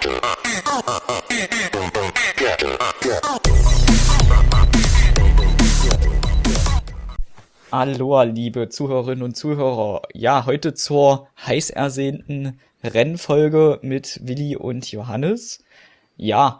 Aloha, liebe Zuhörerinnen und Zuhörer. Ja, heute zur heiß ersehnten Rennfolge mit Willi und Johannes. Ja,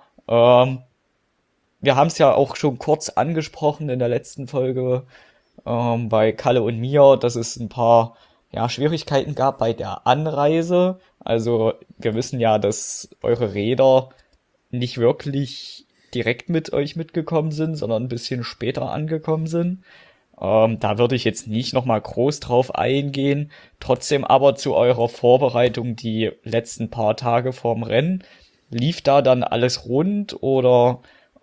wir haben es ja auch schon kurz angesprochen in der letzten Folge bei Kalle und mir, dass es ein paar Schwierigkeiten gab bei der Anreise. Also wir wissen ja, dass eure Räder nicht wirklich direkt mit euch mitgekommen sind, sondern ein bisschen später angekommen sind. Da würde ich jetzt nicht nochmal groß drauf eingehen. Trotzdem aber zu eurer Vorbereitung die letzten paar Tage vorm Rennen. Lief da dann alles rund oder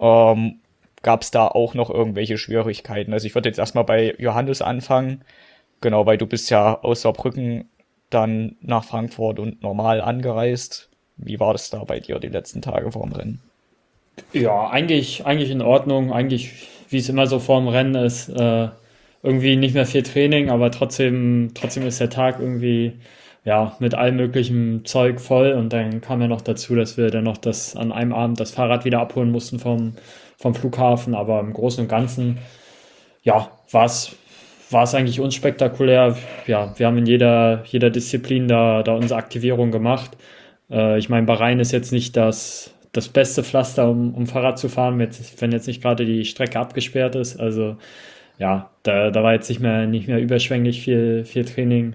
gab es da auch noch irgendwelche Schwierigkeiten? Also ich würde jetzt erstmal bei Johannes anfangen. Genau, weil du bist ja aus Saarbrücken dann nach Frankfurt und normal angereist. Wie war das da bei dir die letzten Tage vorm Rennen? Ja, eigentlich in Ordnung. Eigentlich, wie es immer so vorm Rennen ist, irgendwie nicht mehr viel Training, aber trotzdem ist der Tag irgendwie, ja, mit allem möglichen Zeug voll. Und dann kam ja noch dazu, dass wir dann noch an einem Abend das Fahrrad wieder abholen mussten vom Flughafen. Aber im Großen und Ganzen, ja, war es eigentlich unspektakulär. Ja, wir haben in jeder Disziplin da unsere Aktivierung gemacht. Ich meine, Bahrain ist jetzt nicht das beste Pflaster, um Fahrrad zu fahren, wenn jetzt nicht gerade die Strecke abgesperrt ist. Also ja, da war jetzt nicht mehr überschwänglich viel Training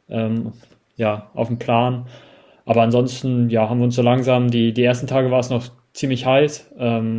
auf dem Plan. Aber ansonsten, ja, haben wir uns so langsam, die ersten Tage war es noch ziemlich heiß.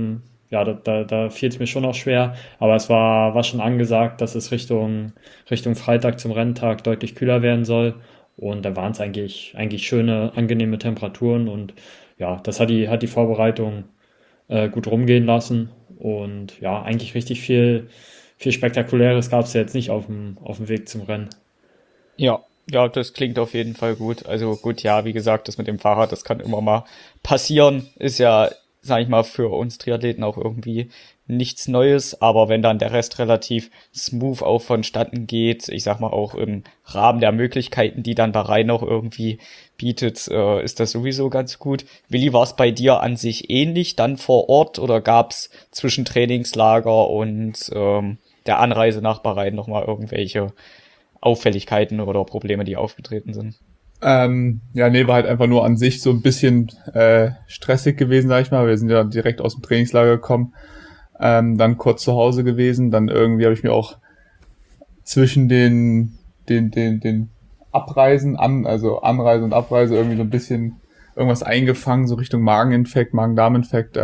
Da fiel es mir schon noch schwer. Aber es war schon angesagt, dass es Richtung Freitag zum Renntag deutlich kühler werden soll. Und da waren es eigentlich schöne, angenehme Temperaturen. Und ja, das hat die Vorbereitung gut rumgehen lassen. Und ja, eigentlich richtig viel Spektakuläres gab es ja jetzt nicht auf dem Weg zum Rennen. Ja, ja, das klingt auf jeden Fall gut. Also gut, ja, wie gesagt, das mit dem Fahrrad, das kann immer mal passieren. Ist ja, sag ich mal, für uns Triathleten auch irgendwie nichts Neues. Aber wenn dann der Rest relativ smooth auch vonstatten geht, ich sag mal auch im Rahmen der Möglichkeiten, die dann Bahrain noch irgendwie bietet, ist das sowieso ganz gut. Willi, war es bei dir an sich ähnlich dann vor Ort oder gab's zwischen Trainingslager und der Anreise nach Bahrain nochmal irgendwelche Auffälligkeiten oder Probleme, die aufgetreten sind? Ja, nee, war halt einfach nur an sich so ein bisschen stressig gewesen, sag ich mal. Wir sind ja direkt aus dem Trainingslager gekommen, dann kurz zu Hause gewesen, dann irgendwie habe ich mir auch zwischen den Abreisen, also Anreise und Abreise irgendwie so ein bisschen irgendwas eingefangen, so Richtung Mageninfekt, Magen-Darm-Infekt.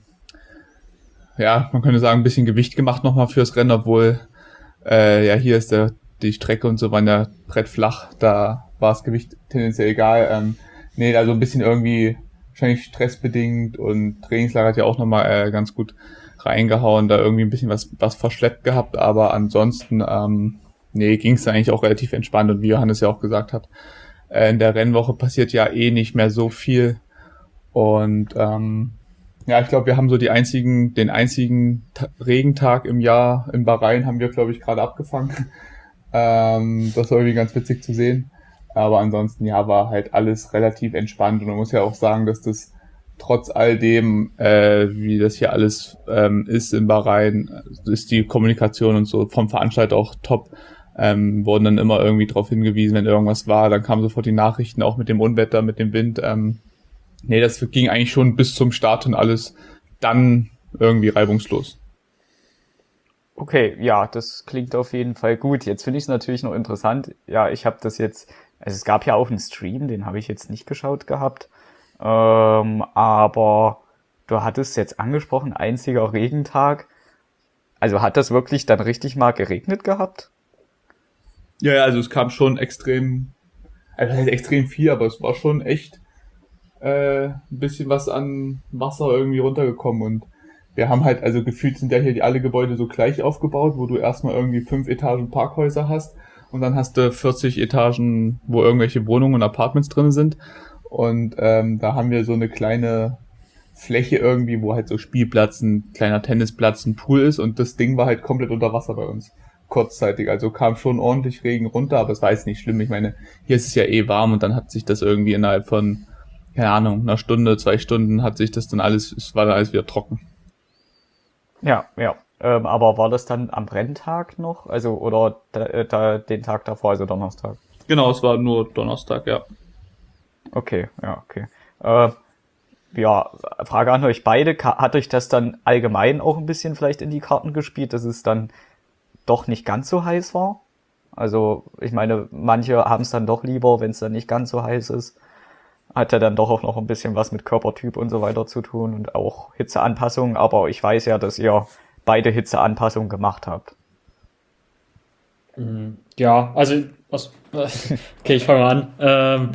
Ja, man könnte sagen, ein bisschen Gewicht gemacht nochmal fürs Rennen, obwohl hier ist die Strecke und so waren ja brettflach, da war das Gewicht tendenziell egal. Nee, also ein bisschen irgendwie wahrscheinlich stressbedingt und Trainingslager hat ja auch nochmal ganz gut reingehauen, da irgendwie ein bisschen was verschleppt gehabt, aber ansonsten ging es eigentlich auch relativ entspannt und wie Johannes ja auch gesagt hat, in der Rennwoche passiert ja eh nicht mehr so viel und ich glaube, wir haben so den einzigen Regentag im Jahr in Bahrain haben wir, glaube ich, gerade abgefangen. Das war irgendwie ganz witzig zu sehen. Aber ansonsten, ja, war halt alles relativ entspannt. Und man muss ja auch sagen, dass das trotz all dem, wie das hier alles ist in Bahrain, ist die Kommunikation und so vom Veranstalter auch top. Wurden dann immer irgendwie darauf hingewiesen, wenn irgendwas war. Dann kamen sofort die Nachrichten, auch mit dem Unwetter, mit dem Wind. Das ging eigentlich schon bis zum Start und alles dann irgendwie reibungslos. Okay, ja, das klingt auf jeden Fall gut. Jetzt finde ich es natürlich noch interessant. Ja, ich habe das jetzt, also es gab ja auch einen Stream, den habe ich jetzt nicht geschaut gehabt. Aber du hattest jetzt angesprochen, einziger Regentag. Also hat das wirklich dann richtig mal geregnet gehabt? Ja, also es kam schon extrem viel, aber es war schon echt ein bisschen was an Wasser irgendwie runtergekommen und wir haben halt, also gefühlt sind ja hier alle Gebäude so gleich aufgebaut, wo du erstmal irgendwie 5 Etagen Parkhäuser hast und dann hast du 40 Etagen, wo irgendwelche Wohnungen und Apartments drin sind und da haben wir so eine kleine Fläche irgendwie, wo halt so Spielplatz, ein kleiner Tennisplatz, ein Pool ist und das Ding war halt komplett unter Wasser bei uns. Kurzzeitig, also kam schon ordentlich Regen runter, aber es war jetzt nicht schlimm. Ich meine, hier ist es ja eh warm und dann hat sich das irgendwie innerhalb von keine Ahnung, einer Stunde, 2 Stunden hat sich das dann alles, es war dann alles wieder trocken. Ja, ja. Aber war das dann am Renntag noch? Also, oder den Tag davor, also Donnerstag? Genau, es war nur Donnerstag, ja. Okay, ja, okay. Ja, Frage an euch beide. Hat euch das dann allgemein auch ein bisschen vielleicht in die Karten gespielt, dass es dann doch nicht ganz so heiß war? Also, ich meine, manche haben es dann doch lieber, wenn es dann nicht ganz so heiß ist. Hat ja dann doch auch noch ein bisschen was mit Körpertyp und so weiter zu tun und auch Hitzeanpassung. Aber ich weiß ja, dass ihr beide Hitzeanpassungen gemacht habt. Ja, also, okay, ich fange mal an.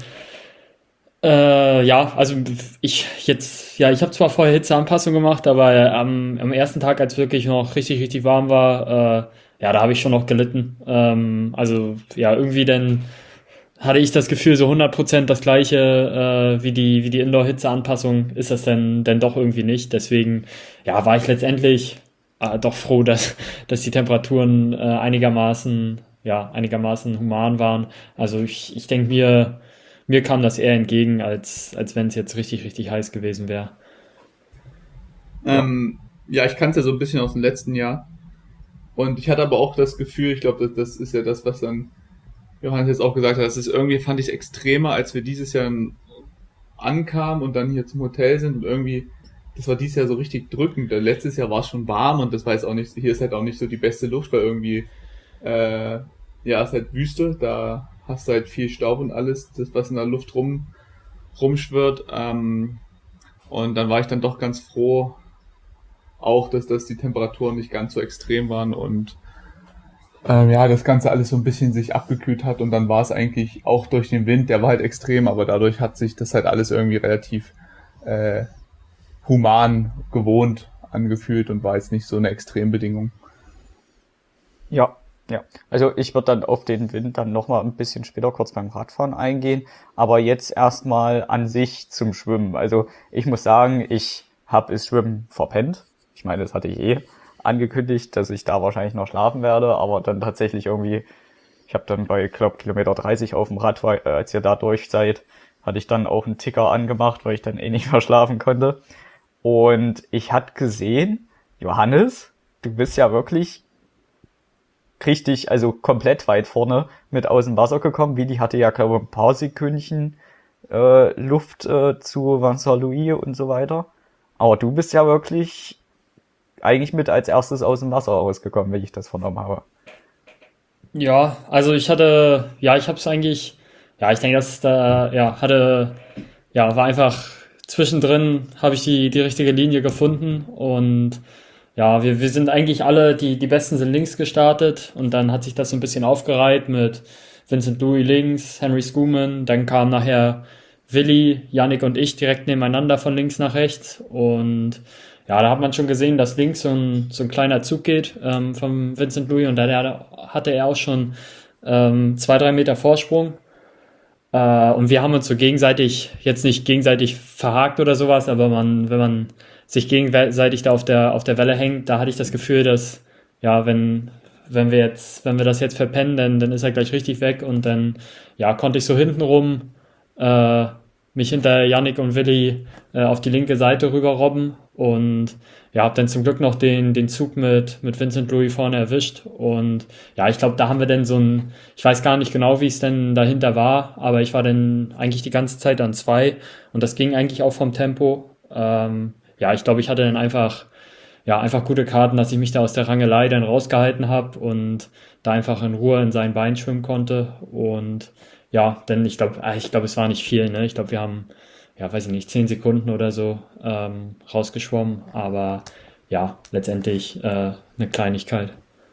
Ja, also ich habe zwar vorher Hitzeanpassung gemacht, aber am ersten Tag, als wirklich noch richtig, richtig warm war, ja, da habe ich schon noch gelitten. Also, ja, irgendwie dann hatte ich das Gefühl, so 100% das gleiche wie die Indoor-Hitzeanpassung ist das denn doch irgendwie nicht. Deswegen, ja, war ich letztendlich doch froh, dass die Temperaturen einigermaßen human waren. Also ich denke mir kam das eher entgegen, als wenn es jetzt richtig, richtig heiß gewesen wäre. Ja. Ja, ich kannte so ein bisschen aus dem letzten Jahr. Und ich hatte aber auch das Gefühl, ich glaube, das ist ja das, was dann Johannes jetzt auch gesagt hat, das ist irgendwie, fand ich extremer, als wir dieses Jahr ankamen und dann hier zum Hotel sind und irgendwie, das war dieses Jahr so richtig drückend. Letztes Jahr war es schon warm und das war jetzt auch nicht, hier ist halt auch nicht so die beste Luft, weil irgendwie, ja, es ist halt Wüste, da hast du halt viel Staub und alles, das, was in der Luft rumschwirrt. Und dann war ich dann doch ganz froh, auch, dass die Temperaturen nicht ganz so extrem waren und ja, das Ganze alles so ein bisschen sich abgekühlt hat und dann war es eigentlich auch durch den Wind, der war halt extrem, aber dadurch hat sich das halt alles irgendwie relativ human gewohnt angefühlt und war jetzt nicht so eine Extrembedingung. Ja, ja. Also ich würde dann auf den Wind dann nochmal ein bisschen später kurz beim Radfahren eingehen, aber jetzt erstmal an sich zum Schwimmen. Also ich muss sagen, ich habe das Schwimmen verpennt. Ich meine, das hatte ich angekündigt, dass ich da wahrscheinlich noch schlafen werde, aber dann tatsächlich irgendwie, ich habe dann bei, glaub, Kilometer 30 auf dem Rad, als ihr da durch seid, hatte ich dann auch einen Ticker angemacht, weil ich dann eh nicht mehr schlafen konnte. Und ich hatte gesehen, Johannes, du bist ja wirklich richtig, also komplett weit vorne mit aus dem Wasser gekommen. Willi hatte ja, glaube ich, ein paar Sekündchen Luft zu Vincent Louis und so weiter. Aber du bist ja wirklich eigentlich mit als erstes aus dem Wasser rausgekommen, wenn ich das vernommen habe. Ja, also ich habe es eigentlich, ja, ich denke, dass es da, war einfach zwischendrin, habe ich die richtige Linie gefunden und ja, wir sind eigentlich alle, die Besten sind links gestartet und dann hat sich das so ein bisschen aufgereiht mit Vincent Louis links, Henry Schoeman, dann kam nachher Willi, Yannick und ich direkt nebeneinander von links nach rechts und ja, da hat man schon gesehen, dass links so ein kleiner Zug geht vom Vincent Louis und da hatte er auch schon 2, 3 Meter Vorsprung. Und wir haben uns so gegenseitig, jetzt nicht gegenseitig verhakt oder sowas, aber wenn man sich gegenseitig da auf der Welle hängt, da hatte ich das Gefühl, dass, ja, wenn wir das jetzt verpennen, dann ist er gleich richtig weg und dann, ja, konnte ich so hintenrum mich hinter Yannick und Willi auf die linke Seite rüber robben und ja, habe dann zum Glück noch den Zug mit Vincent Louis vorne erwischt und ja, ich glaube, da haben wir dann ich weiß gar nicht genau, wie es denn dahinter war, aber ich war dann eigentlich die ganze Zeit an 2 und das ging eigentlich auch vom Tempo. Ja, ich glaube, ich hatte dann einfach gute Karten, dass ich mich da aus der Rangelei dann rausgehalten habe und da einfach in Ruhe in sein Bein schwimmen konnte und ja, denn ich glaube, es war nicht viel, ne? Ich glaube, wir haben, ja, weiß ich nicht, 10 Sekunden oder so rausgeschwommen, aber ja, letztendlich eine Kleinigkeit.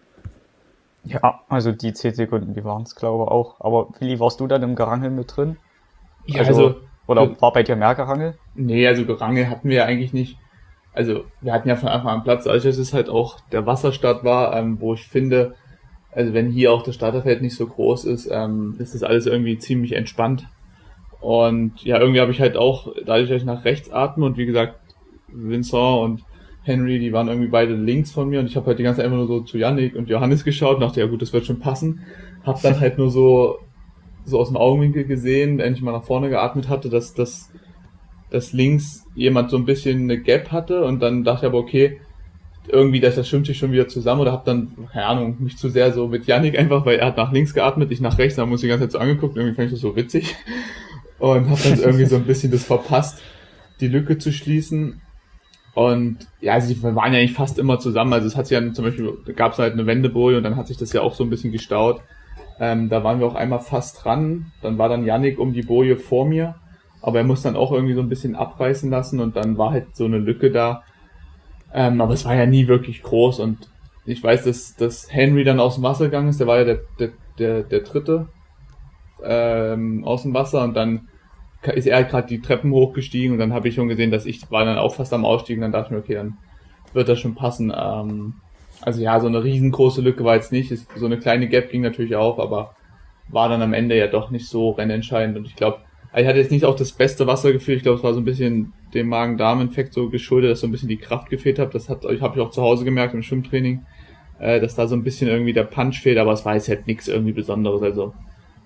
Ja, also die 10 Sekunden, die waren es, glaube ich, auch. Aber Willi, warst du dann im Gerangel mit drin? Ja, also Oder war bei dir mehr Gerangel? nee, also Gerangel hatten wir ja eigentlich nicht. Also wir hatten ja von Anfang an Platz, also dass es halt auch der Wasserstart war, wo ich finde, also wenn hier auch das Starterfeld nicht so groß ist, ist das alles irgendwie ziemlich entspannt. Und ja, irgendwie habe ich halt auch, dadurch, dass ich nach rechts atme und wie gesagt, Vincent und Henry, die waren irgendwie beide links von mir und ich habe halt die ganze Zeit einfach nur so zu Yannick und Johannes geschaut und dachte, ja gut, das wird schon passen. Hab dann halt nur so aus dem Augenwinkel gesehen, wenn ich mal nach vorne geatmet hatte, dass dass links jemand so ein bisschen eine Gap hatte und dann dachte ich aber, okay, irgendwie, das schwimmt sich schon wieder zusammen oder habe dann, keine Ahnung, mich zu sehr so mit Yannick einfach, weil er hat nach links geatmet, ich nach rechts, dann haben wir uns die ganze Zeit so angeguckt, irgendwie fand ich das so witzig und habe dann irgendwie so ein bisschen das verpasst, die Lücke zu schließen. Und ja, also wir waren ja eigentlich fast immer zusammen, also es hat sich ja zum Beispiel, da gab es halt eine Wendeboje und dann hat sich das ja auch so ein bisschen gestaut. Da waren wir auch einmal fast dran, dann war dann Yannick um die Boje vor mir, aber er muss dann auch irgendwie so ein bisschen abreißen lassen und dann war halt so eine Lücke da. Aber es war ja nie wirklich groß und ich weiß, dass Henry dann aus dem Wasser gegangen ist, der war ja der Dritte aus dem Wasser und dann ist er halt gerade die Treppen hochgestiegen und dann habe ich schon gesehen, dass ich war dann auch fast am Ausstieg und dann dachte ich mir, okay, dann wird das schon passen. Also ja, so eine riesengroße Lücke war jetzt nicht, so eine kleine Gap ging natürlich auch, aber war dann am Ende ja doch nicht so rennentscheidend und ich glaube, ich hatte jetzt nicht auch das beste Wassergefühl, ich glaube, es war so ein bisschen dem Magen-Darm-Infekt so geschuldet, dass so ein bisschen die Kraft gefehlt hat, habe ich auch zu Hause gemerkt im Schwimmtraining, dass da so ein bisschen irgendwie der Punch fehlt, aber es war jetzt halt nichts irgendwie Besonderes, also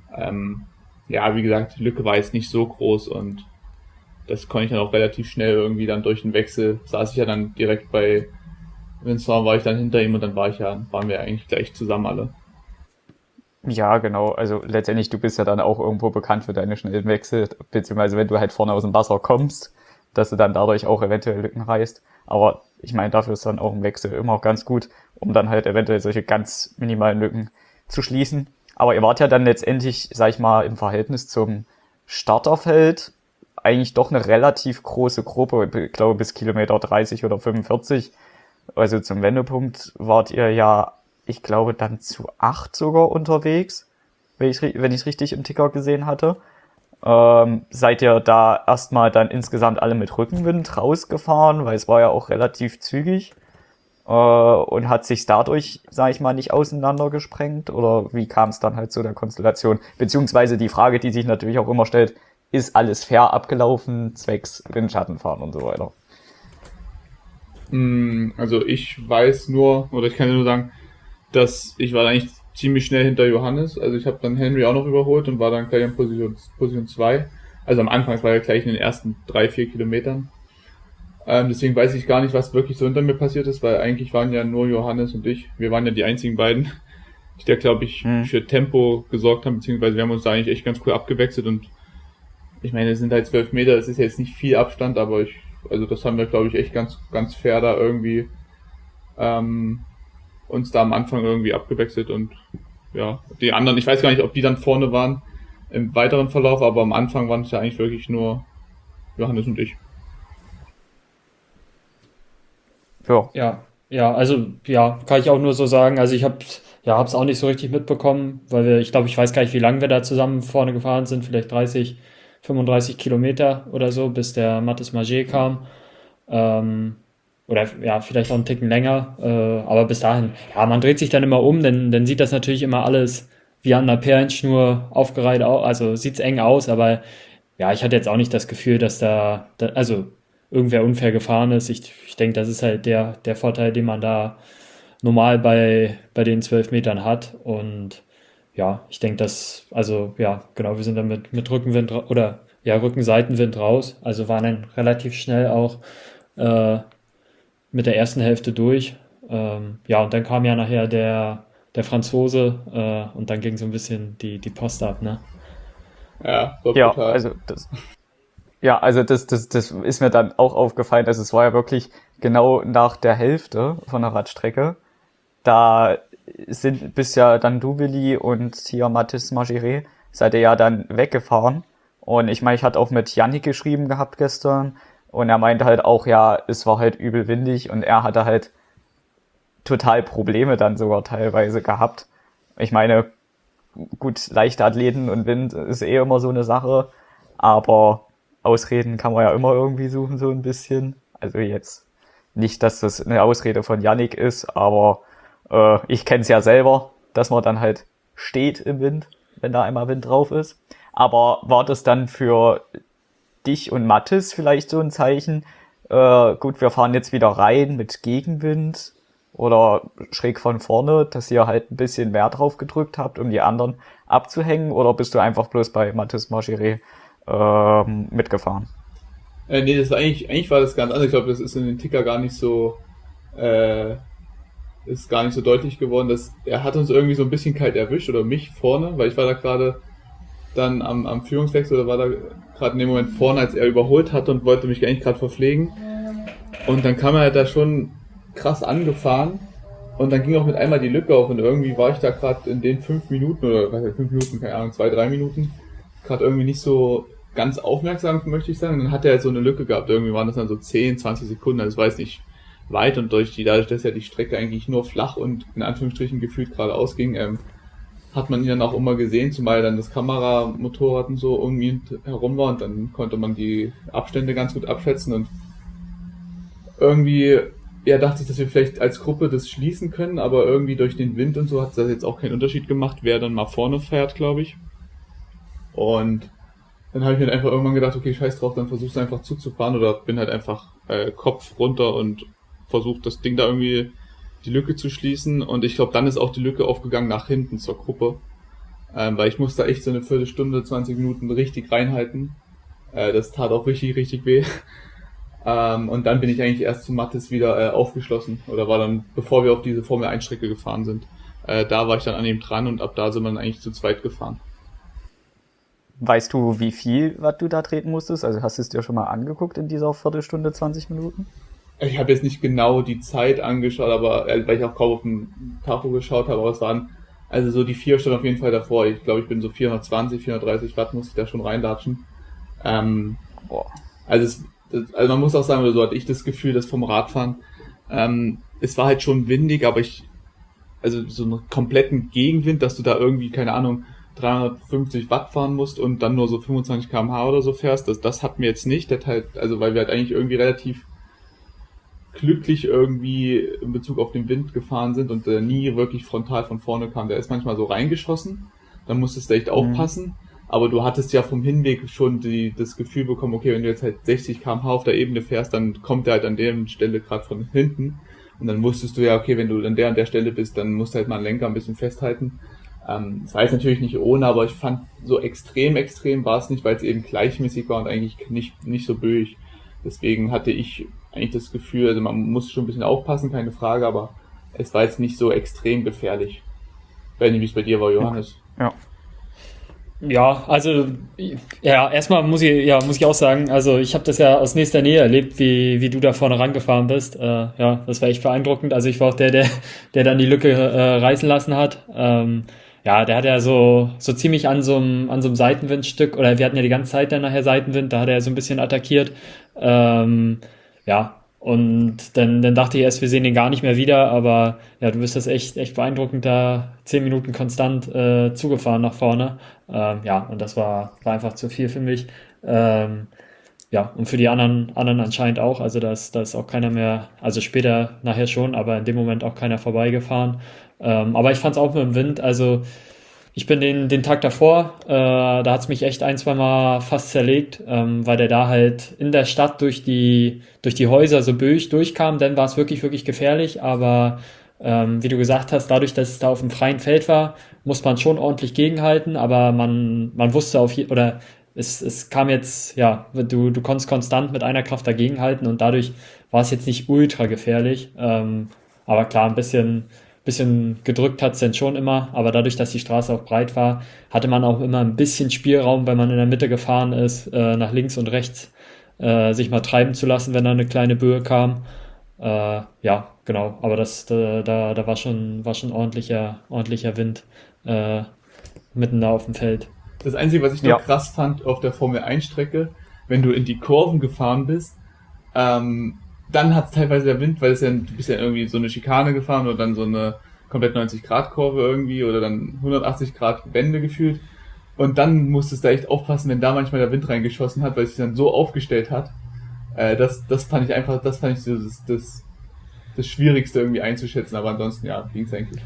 ja, wie gesagt, die Lücke war jetzt nicht so groß und das konnte ich dann auch relativ schnell irgendwie dann durch den Wechsel, saß ich ja dann direkt bei Vincent, war ich dann hinter ihm und dann waren wir eigentlich gleich zusammen alle. Ja, genau. Also letztendlich, du bist ja dann auch irgendwo bekannt für deine schnellen Wechsel, beziehungsweise wenn du halt vorne aus dem Wasser kommst, dass du dann dadurch auch eventuell Lücken reißt. Aber ich meine, dafür ist dann auch ein Wechsel immer auch ganz gut, um dann halt eventuell solche ganz minimalen Lücken zu schließen. Aber ihr wart ja dann letztendlich, sag ich mal, im Verhältnis zum Starterfeld eigentlich doch eine relativ große Gruppe, ich glaube bis Kilometer 30 oder 45. Also zum Wendepunkt wart ihr ja, ich glaube, dann zu 8 sogar unterwegs, wenn ich es richtig im Ticker gesehen hatte. Seid ihr da erstmal dann insgesamt alle mit Rückenwind rausgefahren, weil es war ja auch relativ zügig und hat sich dadurch, sag ich mal, nicht auseinandergesprengt? Oder wie kam es dann halt zu der Konstellation? Beziehungsweise die Frage, die sich natürlich auch immer stellt, ist alles fair abgelaufen, zwecks Windschattenfahren und so weiter? Also ich weiß nur, oder ich kann dir nur sagen, dass ich war eigentlich ziemlich schnell hinter Johannes, also ich habe dann Henry auch noch überholt und war dann gleich in Position 2. Also am Anfang, es war ja gleich in den ersten 3-4 Kilometern. Deswegen weiß ich gar nicht, was wirklich so hinter mir passiert ist, weil eigentlich waren ja nur Johannes und ich, wir waren ja die einzigen beiden, die da, glaube ich, für Tempo gesorgt haben, beziehungsweise wir haben uns da eigentlich echt ganz cool abgewechselt und ich meine, es sind halt 12 Meter, das ist jetzt nicht viel Abstand, aber also das haben wir, glaube ich, echt ganz, ganz fair da irgendwie uns da am Anfang irgendwie abgewechselt und ja, die anderen, ich weiß gar nicht, ob die dann vorne waren im weiteren Verlauf, aber am Anfang waren es ja eigentlich wirklich nur Johannes und ich. Ja, also ja, kann ich auch nur so sagen. Also ich hab's auch nicht so richtig mitbekommen, weil ich glaube, ich weiß gar nicht, wie lange wir da zusammen vorne gefahren sind, vielleicht 30, 35 Kilometer oder so, bis der Mathis Mager kam. Oder ja, vielleicht auch einen Ticken länger. Aber bis dahin, ja, man dreht sich dann immer um, denn dann sieht das natürlich immer alles wie an einer Perlenschnur aufgereiht aus. Also sieht's eng aus, aber ja, ich hatte jetzt auch nicht das Gefühl, dass also irgendwer unfair gefahren ist. Ich denke, das ist halt der Vorteil, den man da normal bei den 12 Metern hat. Und ja, ich denke, also ja, genau, wir sind dann mit Rückenwind oder ja, Rückenseitenwind raus. Also waren dann relativ schnell auch äh, mit der ersten Hälfte durch. Ja, und dann kam ja nachher der Franzose und dann ging so ein bisschen die Post ab, ne? Ja, so Ja, brutal. also das ist mir dann auch aufgefallen, also es war ja wirklich genau nach der Hälfte von der Radstrecke. Da bist ja dann du, Willi, und hier Mathis Margiret, seid ihr ja dann weggefahren. Und ich meine, ich hatte auch mit Yannick geschrieben gehabt gestern. Und er meinte halt auch, ja, es war halt übel windig und er hatte halt total Probleme dann sogar teilweise gehabt. Ich meine, gut, leichte Athleten und Wind ist eh immer so eine Sache, aber Ausreden kann man ja immer irgendwie suchen, so ein bisschen. Also jetzt nicht, dass das eine Ausrede von Yannick ist, aber ich kenne es ja selber, dass man dann halt steht im Wind, wenn da einmal Wind drauf ist. Aber war das dann für dich und Mathis vielleicht so ein Zeichen, gut, wir fahren jetzt wieder rein mit Gegenwind oder schräg von vorne, dass ihr halt ein bisschen mehr drauf gedrückt habt, um die anderen abzuhängen, oder bist du einfach bloß bei Mathis Margiret mitgefahren? Nee, das war eigentlich war das ganz anders. Ich glaube, das ist in den Ticker gar nicht so, äh, ist gar nicht so deutlich geworden, dass er hat uns irgendwie so ein bisschen kalt erwischt oder mich vorne, weil ich war da gerade dann am Führungswechsel oder war da gerade in dem Moment vorne, als er überholt hatte und wollte mich eigentlich gerade verpflegen. Und dann kam er halt da schon krass angefahren und dann ging auch mit einmal die Lücke auf und irgendwie war ich da gerade in den 5 Minuten oder was heißt 5 Minuten, keine Ahnung, 2, 3 Minuten, gerade irgendwie nicht so ganz aufmerksam, möchte ich sagen. Und dann hat er halt so eine Lücke gehabt. Irgendwie waren das dann so 10, 20 Sekunden, also ich weiß nicht, weit und dadurch, dass ja die Strecke eigentlich nur flach und in Anführungsstrichen gefühlt geradeaus ging, hat man ihn dann auch immer gesehen, zumal dann das Kameramotorrad und so irgendwie herum war und dann konnte man die Abstände ganz gut abschätzen und irgendwie, ja, dachte ich, dass wir vielleicht als Gruppe das schließen können, aber irgendwie durch den Wind und so hat das jetzt auch keinen Unterschied gemacht, wer dann mal vorne fährt, glaube ich. Und dann habe ich mir einfach irgendwann gedacht, okay, scheiß drauf, dann versuchst du einfach zuzufahren oder bin halt einfach Kopf runter und versucht das Ding da irgendwie die Lücke zu schließen und ich glaube, dann ist auch die Lücke aufgegangen nach hinten zur Gruppe, weil ich musste echt so eine Viertelstunde, 20 Minuten richtig reinhalten. Das tat auch richtig, richtig weh. Und dann bin ich eigentlich erst zu Mattes wieder aufgeschlossen oder war dann, bevor wir auf diese Formel-1-Strecke gefahren sind, da war ich dann an ihm dran und ab da sind wir dann eigentlich zu zweit gefahren. Weißt du, wie viel, was du da treten musstest? Also hast du es dir schon mal angeguckt in dieser Viertelstunde, 20 Minuten? Ich habe jetzt nicht genau die Zeit angeschaut, aber weil ich auch kaum auf dem Tacho geschaut habe, aber es waren also so die 4 Stunden auf jeden Fall davor. Ich glaube, ich bin so 420, 430 Watt muss ich da schon reinlatschen. Boah. Also also man muss auch sagen, oder so hatte ich das Gefühl, dass vom Radfahren, es war halt schon windig, aber also so einen kompletten Gegenwind, dass du da irgendwie, keine Ahnung, 350 Watt fahren musst und dann nur so 25 km/h oder so fährst, das hatten wir jetzt nicht, also weil wir halt eigentlich irgendwie relativ glücklich irgendwie in Bezug auf den Wind gefahren sind und nie wirklich frontal von vorne kam. Der ist manchmal so reingeschossen, dann musstest du echt aufpassen, aber du hattest ja vom Hinweg schon das Gefühl bekommen, okay, wenn du jetzt halt 60 km/h auf der Ebene fährst, dann kommt der halt an der Stelle gerade von hinten und dann wusstest du ja, okay, wenn du an der Stelle bist, dann musst du halt mal den Lenker ein bisschen festhalten. Das war jetzt natürlich nicht ohne, aber ich fand, so extrem war es nicht, weil es eben gleichmäßig war und eigentlich nicht so böig. Deswegen hatte ich eigentlich das Gefühl, also man muss schon ein bisschen aufpassen, keine Frage, aber es war jetzt nicht so extrem gefährlich. Ich weiß nicht, wie es bei dir war, Johannes. Ja. Ja, also ja, erstmal muss ich auch sagen, also ich habe das ja aus nächster Nähe erlebt, wie du da vorne rangefahren bist. Ja, das war echt beeindruckend. Also ich war auch der dann die Lücke reißen lassen hat. Ja, der hat ja so ziemlich an so einem Seitenwindstück, oder wir hatten ja die ganze Zeit dann nachher Seitenwind, da hat er so ein bisschen attackiert. Ja, und dann dachte ich erst, wir sehen den gar nicht mehr wieder, aber ja, du bist das echt beeindruckend, da 10 Minuten konstant zugefahren nach vorne. Ja, und das war einfach zu viel für mich. Ja, und für die anderen anscheinend auch. Also da ist auch keiner mehr, also später nachher schon, aber in dem Moment auch keiner vorbeigefahren. Aber ich fand es auch mit dem Wind, also ich bin den Tag davor, da hat es mich echt 1, 2 Mal fast zerlegt, weil der da halt in der Stadt durch die Häuser so böig durchkam, dann war es wirklich, wirklich gefährlich, aber wie du gesagt hast, dadurch, dass es da auf dem freien Feld war, muss man schon ordentlich gegenhalten, aber man wusste oder es kam jetzt, ja, du konntest konstant mit einer Kraft dagegenhalten und dadurch war es jetzt nicht ultra gefährlich, aber klar, ein bisschen gedrückt hat es dann schon immer, aber dadurch, dass die Straße auch breit war, hatte man auch immer ein bisschen Spielraum, wenn man in der Mitte gefahren ist, nach links und rechts sich mal treiben zu lassen, wenn da eine kleine Böe kam. Ja, genau, aber da war schon ordentlicher Wind mitten da auf dem Feld. Das Einzige, was ich noch krass fand auf der Formel-1-Strecke, wenn du in die Kurven gefahren bist, dann hat es teilweise der Wind, weil du bist ja irgendwie so eine Schikane gefahren oder dann so eine komplett 90-Grad-Kurve irgendwie oder dann 180 Grad Wende gefühlt. Und dann musstest du echt aufpassen, wenn da manchmal der Wind reingeschossen hat, weil es sich dann so aufgestellt hat. Das fand ich so das Schwierigste irgendwie einzuschätzen, aber ansonsten, ja, ging's eigentlich.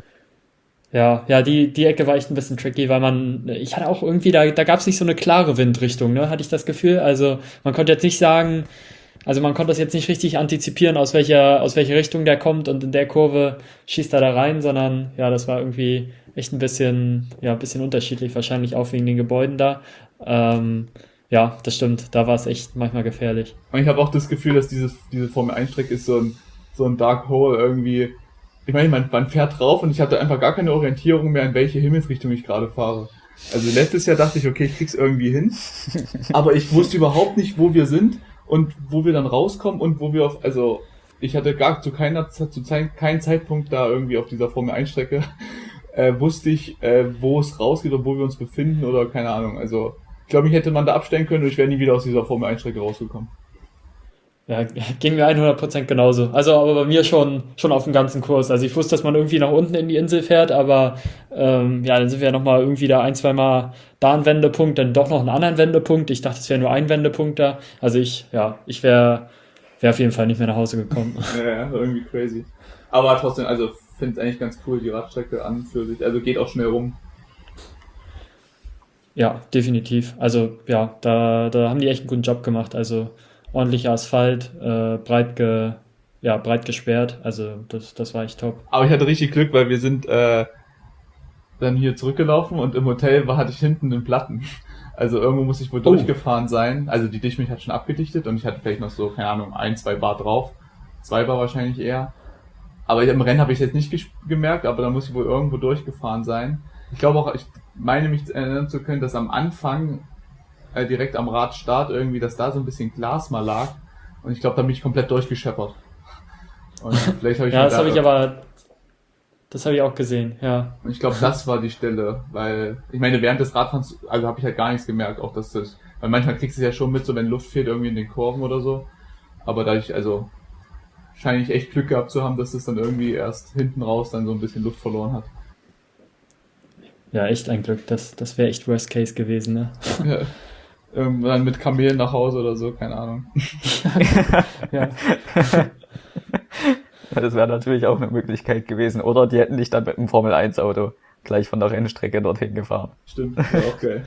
Ja, die Ecke war echt ein bisschen tricky, weil ich hatte auch irgendwie, da gab es nicht so eine klare Windrichtung, ne, hatte ich das Gefühl. Also man konnte jetzt nicht sagen, also man konnte das jetzt nicht richtig antizipieren, aus welcher Richtung der kommt und in der Kurve schießt er da rein, sondern ja, das war irgendwie echt ein bisschen unterschiedlich, wahrscheinlich auch wegen den Gebäuden da. ja, das stimmt. Da war es echt manchmal gefährlich. Und ich habe auch das Gefühl, dass diese Formel-1-Strecke ist so ein Dark Hole irgendwie. Ich meine, man fährt drauf und ich hatte einfach gar keine Orientierung mehr, in welche Himmelsrichtung ich gerade fahre. Also letztes Jahr dachte ich, okay, ich krieg's irgendwie hin. Aber ich wusste überhaupt nicht, wo wir sind und wo wir dann rauskommen und wo wir also ich hatte zu keinem Zeitpunkt da irgendwie auf dieser Formel-1-Strecke wusste ich, wo es rausgeht und wo wir uns befinden oder keine Ahnung. Also ich glaube, mich hätte man da abstellen können und ich wäre nie wieder aus dieser Formel-1-Strecke rausgekommen. Ja, ging mir 100% genauso. Also aber bei mir schon auf dem ganzen Kurs. Also ich wusste, dass man irgendwie nach unten in die Insel fährt, aber ja, dann sind wir ja nochmal irgendwie da ein, zwei Mal da ein Wendepunkt, dann doch noch einen anderen Wendepunkt. Ich dachte, es wäre nur ein Wendepunkt da. Also ich wäre auf jeden Fall nicht mehr nach Hause gekommen. Ja, irgendwie crazy. Aber trotzdem, also finde es eigentlich ganz cool, die Radstrecke an für sich. Also geht auch schnell rum. Ja, definitiv. Also ja, da haben die echt einen guten Job gemacht. Also ordentlicher Asphalt, breit gesperrt. Also das war echt top. Aber ich hatte richtig Glück, weil wir sind dann hier zurückgelaufen und im Hotel hatte ich hinten einen Platten. Also irgendwo muss ich wohl durchgefahren sein. Also die Dichtmilch hat schon abgedichtet und ich hatte vielleicht noch so, keine Ahnung, 1-2 Bar drauf. 2 Bar wahrscheinlich eher. Aber im Rennen habe ich es jetzt nicht gemerkt, aber da muss ich wohl irgendwo durchgefahren sein. Ich glaube auch, ich meine mich erinnern zu können, dass am Anfang direkt am Radstart irgendwie, dass da so ein bisschen Glas mal lag. Und ich glaube, da bin ich komplett durchgescheppert. Und vielleicht habe ich Ja, das habe ich auch gesehen, ja. Und ich glaube, das war die Stelle, weil, ich meine, während des Radfahrens, also habe ich halt gar nichts gemerkt, auch dass das, weil manchmal kriegst du es ja schon mit, so wenn Luft fehlt irgendwie in den Kurven oder so. Aber da scheine ich echt Glück gehabt zu haben, dass es dann irgendwie erst hinten raus dann so ein bisschen Luft verloren hat. Ja, echt ein Glück. Das wäre echt Worst Case gewesen, ne? Ja. Dann mit Kamelen nach Hause oder so, keine Ahnung. Ja. Das wäre natürlich auch eine Möglichkeit gewesen. Oder die hätten dich dann mit einem Formel-1-Auto gleich von der Rennstrecke dorthin gefahren. Stimmt, ja auch geil.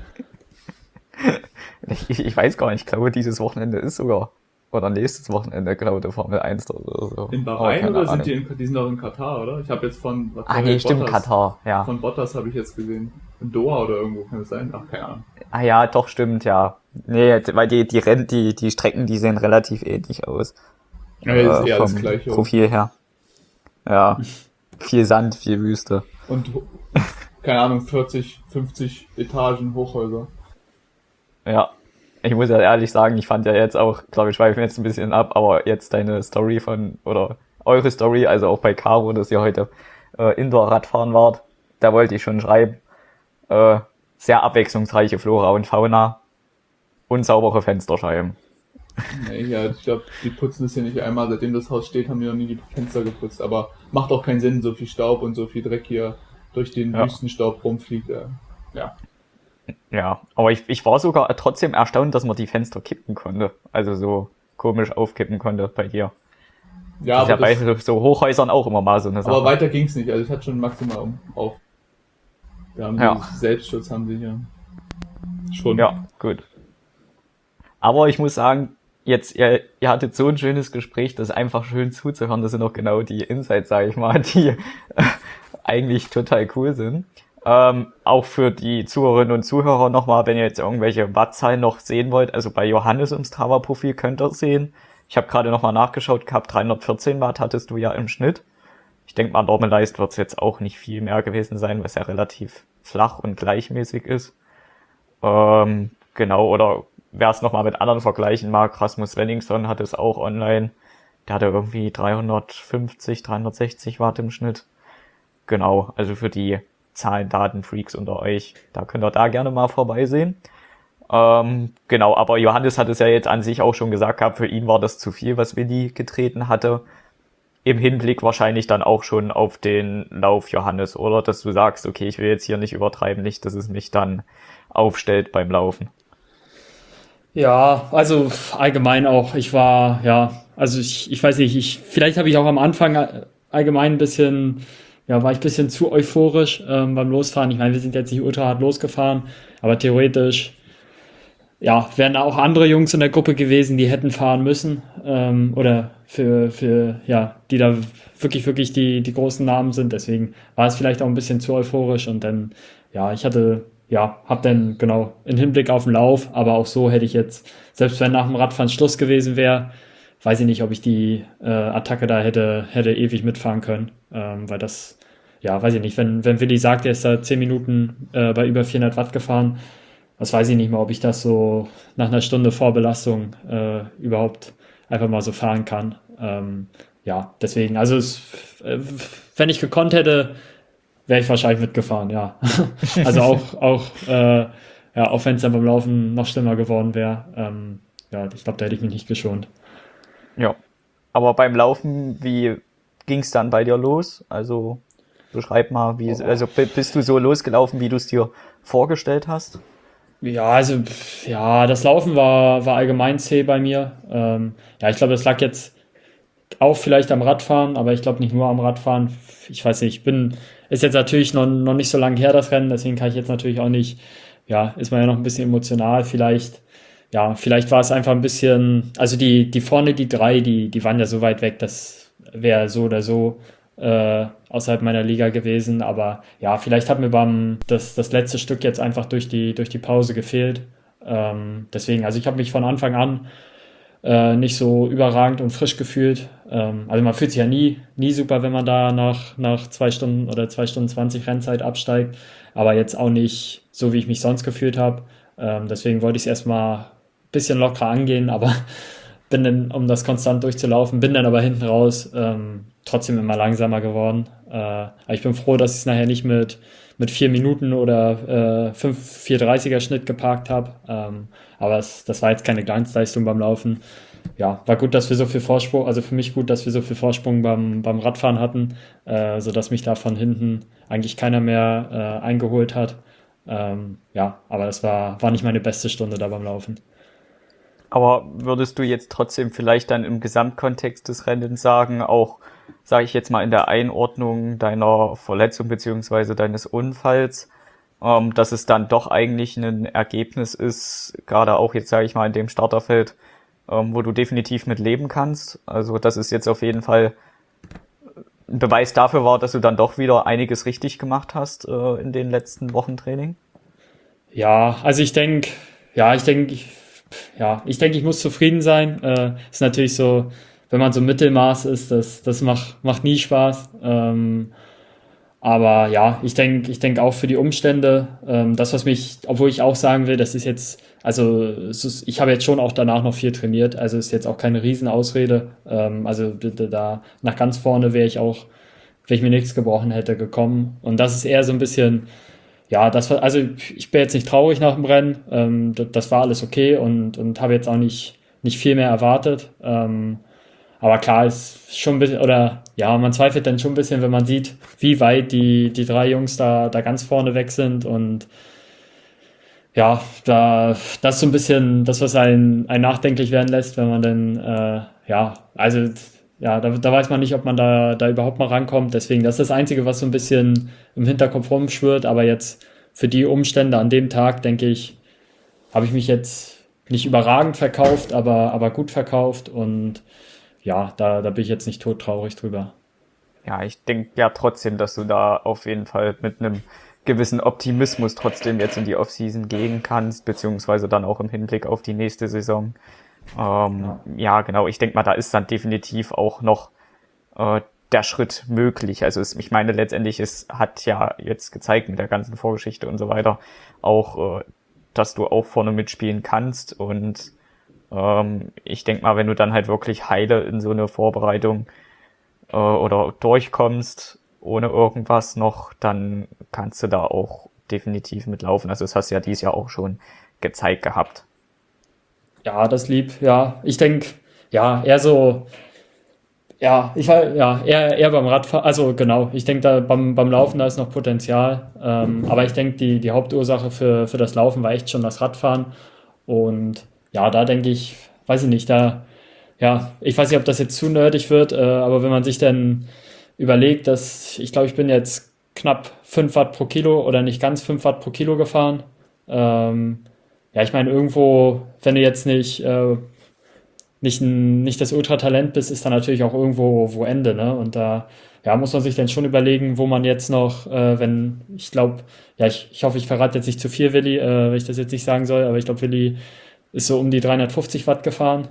Ich weiß gar nicht, ich glaube, dieses Wochenende ist sogar, oder nächstes Wochenende, glaube ich, der Formel 1 oder so. In Aber Bahrain keine oder Ahnung. die sind doch in Katar, oder? Ich habe jetzt von Nee, stimmt, Katar, ja. Von Bottas habe ich jetzt gesehen. In Doha oder irgendwo kann es sein? Ach, keine Ahnung. Ja, doch, stimmt, ja. Nee, weil die Strecken, die sehen relativ ähnlich aus. Ja, ist eher vom das Gleiche. Profil her. Ja. Viel Sand, viel Wüste. Und, keine Ahnung, 40, 50 Etagen Hochhäuser. Ja. Ich muss ja ehrlich sagen, ich fand ja jetzt auch, glaube ich, schweifen jetzt ein bisschen ab, aber jetzt deine Story oder eure Story, also auch bei Caro, dass ihr heute Indoor-Radfahren wart, da wollte ich schon schreiben, sehr abwechslungsreiche Flora und Fauna und saubere Fensterscheiben. Nee, ja, ich glaube, die putzen es hier nicht einmal. Seitdem das Haus steht, haben die noch nie die Fenster geputzt. Aber macht auch keinen Sinn, so viel Staub und so viel Dreck hier durch den Wüstenstaub rumfliegt. Ja. Ja, aber ich war sogar trotzdem erstaunt, dass man die Fenster kippen konnte. Also so komisch aufkippen konnte bei dir. Ja, das ist ja bei so Hochhäusern auch immer mal so eine Sache. Aber weiter ging's nicht. Also es hat schon maximal auf. Wir haben Selbstschutz haben sie hier. Schon. Ja, gut. Aber ich muss sagen, jetzt, ihr hattet so ein schönes Gespräch, das ist einfach schön zuzuhören. Das sind auch genau die Insights, sage ich mal, die eigentlich total cool sind. Auch für die Zuhörerinnen und Zuhörer nochmal, wenn ihr jetzt irgendwelche Wattzahlen noch sehen wollt, also bei Johannes im Strava-Profil könnt ihr sehen. Ich habe gerade nochmal nachgeschaut gehabt, 314 Watt hattest du ja im Schnitt. Ich denke mal, normalized wird es jetzt auch nicht viel mehr gewesen sein, was ja relativ flach und gleichmäßig ist. Genau, oder wer es nochmal mit anderen vergleichen mag, Rasmus Wenningson hat es auch online. Der hatte irgendwie 350, 360 Watt im Schnitt. Genau, also für die Zahlen, Datenfreaks unter euch, da könnt ihr da gerne mal vorbeisehen. Genau, aber Johannes hat es ja jetzt an sich auch schon gesagt gehabt, für ihn war das zu viel, was Willi getreten hatte. Im Hinblick wahrscheinlich dann auch schon auf den Lauf Johannes, oder? Dass du sagst, okay, ich will jetzt hier nicht übertreiben, nicht, dass es mich dann aufstellt beim Laufen. Ja, also allgemein auch, ich weiß nicht, vielleicht habe ich auch am Anfang allgemein ein bisschen, war ich ein bisschen zu euphorisch beim Losfahren. Ich meine, wir sind jetzt nicht ultra hart losgefahren, aber theoretisch, wären auch andere Jungs in der Gruppe gewesen, die hätten fahren müssen, oder die da wirklich die großen Namen sind. Deswegen war es vielleicht auch ein bisschen zu euphorisch und dann, ich hatte ja, habe dann genau in Hinblick auf den Lauf, aber auch so hätte ich jetzt, selbst wenn nach dem Radfahren Schluss gewesen wäre, weiß ich nicht, ob ich die Attacke da hätte ewig mitfahren können, weil das, ja, weiß ich nicht, wenn Willi sagt, er ist da 10 Minuten bei über 400 Watt gefahren, das weiß ich nicht mal, ob ich das so nach einer Stunde Vorbelastung überhaupt einfach mal so fahren kann. Ja, deswegen, also wenn ich gekonnt hätte, wäre ich wahrscheinlich mitgefahren, ja. Also ja, auch wenn es dann beim Laufen noch schlimmer geworden wäre, ja, ich glaube, da hätte ich mich nicht geschont. Ja. Aber beim Laufen, wie ging's dann bei dir los? Also beschreib mal, also bist du so losgelaufen, wie du es dir vorgestellt hast? Ja, also, ja, das Laufen war allgemein zäh bei mir. Ja, ich glaube, das lag jetzt auch vielleicht am Radfahren, aber ich glaube nicht nur am Radfahren. Ich weiß nicht, ist jetzt natürlich noch nicht so lange her, das Rennen, deswegen kann ich jetzt natürlich auch nicht, ja, ist man ja noch ein bisschen emotional, vielleicht war es einfach ein bisschen, also die vorne, die drei, die waren ja so weit weg, das wäre so oder so außerhalb meiner Liga gewesen, aber ja, vielleicht hat mir das letzte Stück jetzt einfach durch die Pause gefehlt. Deswegen, also ich habe mich von Anfang an nicht so überragend und frisch gefühlt. Also man fühlt sich ja nie super, wenn man da nach 2 Stunden oder 2 Stunden 20 Rennzeit absteigt, aber jetzt auch nicht so, wie ich mich sonst gefühlt habe. Deswegen wollte ich es erstmal ein bisschen lockerer angehen, aber bin dann, um das konstant durchzulaufen, bin dann aber hinten raus trotzdem immer langsamer geworden. Aber ich bin froh, dass ich es nachher nicht mit 4 Minuten oder 4:30er Schnitt geparkt habe. Aber das war jetzt keine Glanzleistung beim Laufen. Ja, war gut, dass wir so viel Vorsprung, also für mich gut, dass wir so viel Vorsprung beim Radfahren hatten, sodass mich da von hinten eigentlich keiner mehr eingeholt hat. Ja, aber das war nicht meine beste Stunde da beim Laufen. Aber würdest du jetzt trotzdem vielleicht dann im Gesamtkontext des Rennens sagen, auch, sage ich jetzt mal, in der Einordnung deiner Verletzung beziehungsweise deines Unfalls, dass es dann doch eigentlich ein Ergebnis ist, gerade auch jetzt, sage ich mal, in dem Starterfeld, wo du definitiv mit leben kannst. Also dass es jetzt auf jeden Fall ein Beweis dafür war, dass du dann doch wieder einiges richtig gemacht hast in den letzten Wochen Training? Ja, also ich denke, ich muss zufrieden sein. Ist natürlich so, wenn man so Mittelmaß ist, das macht nie Spaß. Aber ja, ich denke auch für die Umstände, das, was mich, obwohl ich auch sagen will, das ist jetzt, also ich habe jetzt schon auch danach noch viel trainiert, also ist jetzt auch keine Riesenausrede. Also da nach ganz vorne wäre ich auch, wenn ich mir nichts gebrochen hätte, gekommen. Und das ist eher so ein bisschen, ja, also ich bin jetzt nicht traurig nach dem Rennen, das war alles okay und habe jetzt auch nicht viel mehr erwartet. Aber klar, ist schon ein bisschen, oder ja, man zweifelt dann schon ein bisschen, wenn man sieht, wie weit die drei Jungs da ganz vorne weg sind. Und ja, das ist so ein bisschen das, was einen nachdenklich werden lässt, wenn man dann, ja, also ja, da weiß man nicht, ob man da überhaupt mal rankommt. Deswegen, das ist das Einzige, was so ein bisschen im Hinterkopf rumschwirrt. Aber jetzt für die Umstände an dem Tag, denke ich, habe ich mich jetzt nicht überragend verkauft, aber gut verkauft. Und ja, da bin ich jetzt nicht todtraurig drüber. Ja, ich denke ja trotzdem, dass du da auf jeden Fall mit einem gewissen Optimismus trotzdem jetzt in die Offseason gehen kannst, beziehungsweise dann auch im Hinblick auf die nächste Saison. Ja, genau, ich denke mal, da ist dann definitiv auch noch der Schritt möglich. Also ich meine, letztendlich, es hat ja jetzt gezeigt mit der ganzen Vorgeschichte und so weiter auch, dass du auch vorne mitspielen kannst. Und ich denke mal, wenn du dann halt wirklich heile in so eine Vorbereitung oder durchkommst ohne irgendwas noch, dann kannst du da auch definitiv mitlaufen. Also das hast du ja dieses Jahr auch schon gezeigt gehabt. Ja, das lieb, ja. Ich denke, ja, eher so, ja, eher beim Radfahren, also genau, ich denke, da beim Laufen, da ist noch Potenzial. Aber ich denke, die Hauptursache für das Laufen war echt schon das Radfahren. Und ja, da denke ich, weiß ich nicht, ja, ich weiß nicht, ob das jetzt zu nerdig wird, aber wenn man sich dann überlegt, dass ich glaube, ich bin jetzt knapp 5 Watt pro Kilo oder nicht ganz 5 Watt pro Kilo gefahren. Ja, ich meine, irgendwo, wenn du jetzt nicht das Ultratalent bist, ist da natürlich auch irgendwo wo Ende, ne? Und da ja, muss man sich dann schon überlegen, wo man jetzt noch, wenn, ich glaube, ja, ich hoffe, ich verrate jetzt nicht zu viel, Willi, wenn ich das jetzt nicht sagen soll, aber ich glaube, Willi ist so um die 350 Watt gefahren.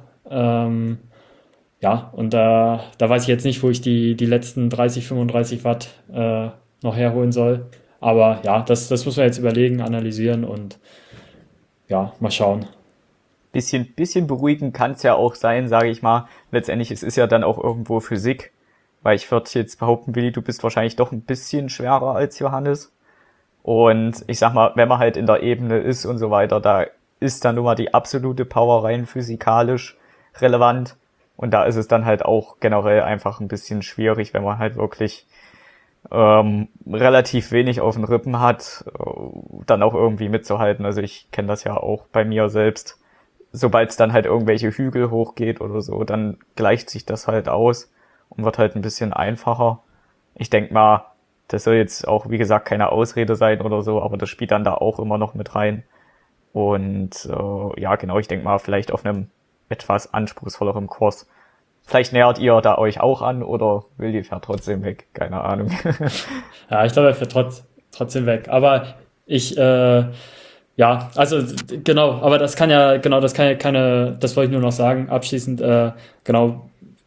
Ja, und da weiß ich jetzt nicht, wo ich die letzten 30, 35 Watt noch herholen soll. Aber ja, das muss man jetzt überlegen, analysieren und ja, mal schauen. Bisschen beruhigend kann es ja auch sein, sage ich mal. Letztendlich, es ist ja dann auch irgendwo Physik, weil ich würde jetzt behaupten, Willi, du bist wahrscheinlich doch ein bisschen schwerer als Johannes. Und ich sag mal, wenn man halt in der Ebene ist und so weiter, da ist dann nun mal die absolute Power rein physikalisch relevant. Und da ist es dann halt auch generell einfach ein bisschen schwierig, wenn man halt wirklich relativ wenig auf den Rippen hat, dann auch irgendwie mitzuhalten. Also ich kenne das ja auch bei mir selbst. Sobald es dann halt irgendwelche Hügel hochgeht oder so, dann gleicht sich das halt aus und wird halt ein bisschen einfacher. Ich denk mal, das soll jetzt auch, wie gesagt, keine Ausrede sein oder so, aber das spielt dann da auch immer noch mit rein. Und ja, genau, ich denk mal, vielleicht auf einem etwas anspruchsvolleren Kurs. Vielleicht nähert ihr da euch auch an oder will die fährt trotzdem weg? Keine Ahnung. Ja, ich glaube, er fährt trotzdem weg. Aber ja, also genau, aber das kann ja keine, das wollte ich nur noch sagen, abschließend, genau,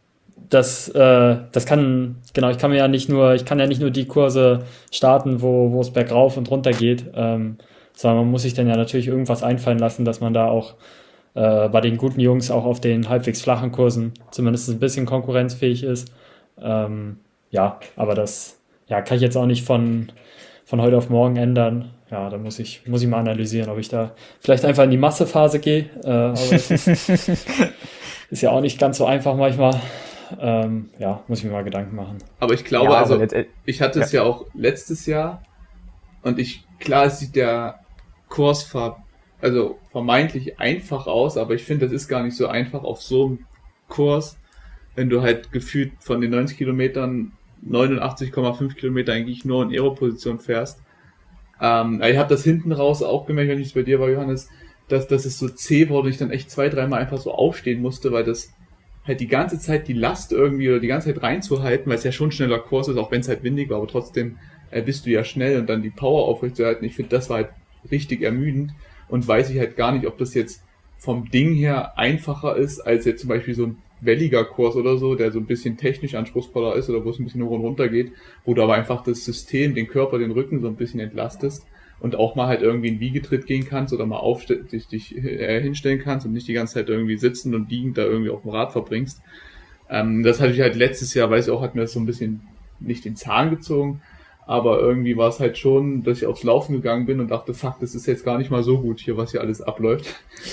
ich kann ja nicht nur die Kurse starten, wo es bergauf und runter geht, sondern man muss sich dann ja natürlich irgendwas einfallen lassen, dass man da auch bei den guten Jungs auch auf den halbwegs flachen Kursen zumindest ein bisschen konkurrenzfähig ist. Ja, aber das kann ich jetzt auch nicht von heute auf morgen ändern. Ja, da muss ich mal analysieren, ob ich da vielleicht einfach in die Massephase gehe. Aber das ist ja auch nicht ganz so einfach manchmal. Ja, muss ich mir mal Gedanken machen. Aber ich glaube, Ja, also aber ich hatte es ja auch letztes Jahr und klar sieht der Kurs also vermeintlich einfach aus, aber ich finde, das ist gar nicht so einfach auf so einem Kurs, wenn du halt gefühlt von den 90 Kilometern 89,5 Kilometer eigentlich nur in Aero-Position fährst. Ich habe das hinten raus auch gemerkt, wenn ich es bei dir war, Johannes, dass es so zäh wurde, ich dann echt 2-3 Mal einfach so aufstehen musste, weil das halt die ganze Zeit die Last irgendwie oder die ganze Zeit reinzuhalten, weil es ja schon ein schneller Kurs ist, auch wenn es halt windig war, aber trotzdem bist du ja schnell und dann die Power aufrechtzuerhalten. Ich finde, das war halt richtig ermüdend und weiß ich halt gar nicht, ob das jetzt vom Ding her einfacher ist, als jetzt zum Beispiel so ein welliger Kurs oder so, der so ein bisschen technisch anspruchsvoller ist oder wo es ein bisschen hoch und runter geht, wo du aber einfach das System, den Körper, den Rücken so ein bisschen entlastest und auch mal halt irgendwie in Wiegetritt gehen kannst oder mal dich hinstellen kannst und nicht die ganze Zeit irgendwie sitzend und liegend da irgendwie auf dem Rad verbringst. Das hatte ich halt letztes Jahr, weiß ich auch, hat mir das so ein bisschen nicht den Zahn gezogen, aber irgendwie war es halt schon, dass ich aufs Laufen gegangen bin und dachte, fuck, das ist jetzt gar nicht mal so gut hier, was hier alles abläuft.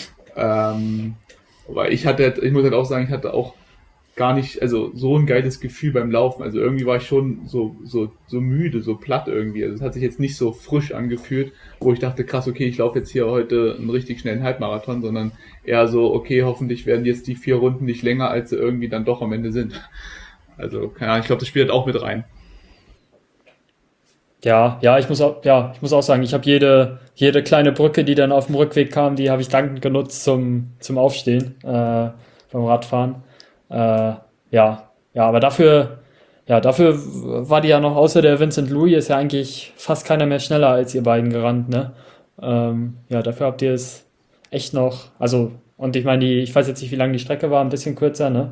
Aber ich muss halt auch sagen, ich hatte auch gar nicht, also so ein geiles Gefühl beim Laufen. Also irgendwie war ich schon so müde, so platt irgendwie. Also es hat sich jetzt nicht so frisch angefühlt, wo ich dachte, krass, okay, ich laufe jetzt hier heute einen richtig schnellen Halbmarathon, sondern eher so, okay, hoffentlich werden jetzt die 4 Runden nicht länger, als sie irgendwie dann doch am Ende sind. Also, keine Ahnung, ich glaube, das spielt halt auch mit rein. Ja, ich muss auch sagen, ich habe jede kleine Brücke, die dann auf dem Rückweg kam, die habe ich dankend genutzt zum Aufstehen beim Radfahren. Aber dafür war die ja noch, außer der Vincent Louis, ist ja eigentlich fast keiner mehr schneller als ihr beiden gerannt, ne? Dafür habt ihr es echt noch, also, und ich meine, ich weiß jetzt nicht, wie lang die Strecke war, ein bisschen kürzer, ne?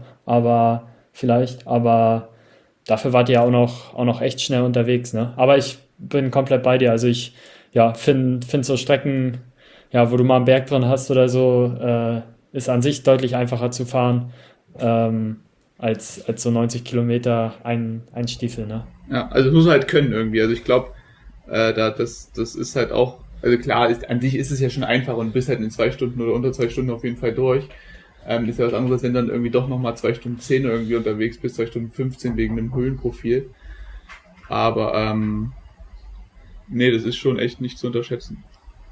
Aber dafür wart ihr ja auch noch echt schnell unterwegs, ne? Aber ich bin komplett bei dir. Also ich, finde so Strecken, wo du mal einen Berg drin hast oder so, ist an sich deutlich einfacher zu fahren, als so 90 Kilometer ein Stiefel, ne? Ja, also das muss man halt können irgendwie. Also ich glaube, das ist halt auch, also klar, an sich ist es ja schon einfach und bist halt in 2 Stunden oder unter 2 Stunden auf jeden Fall durch. Das ist ja was anderes, wenn dann irgendwie doch nochmal 2 Stunden 10 irgendwie unterwegs bist, 2 Stunden 15 wegen einem Höhenprofil. Aber nee, das ist schon echt nicht zu unterschätzen.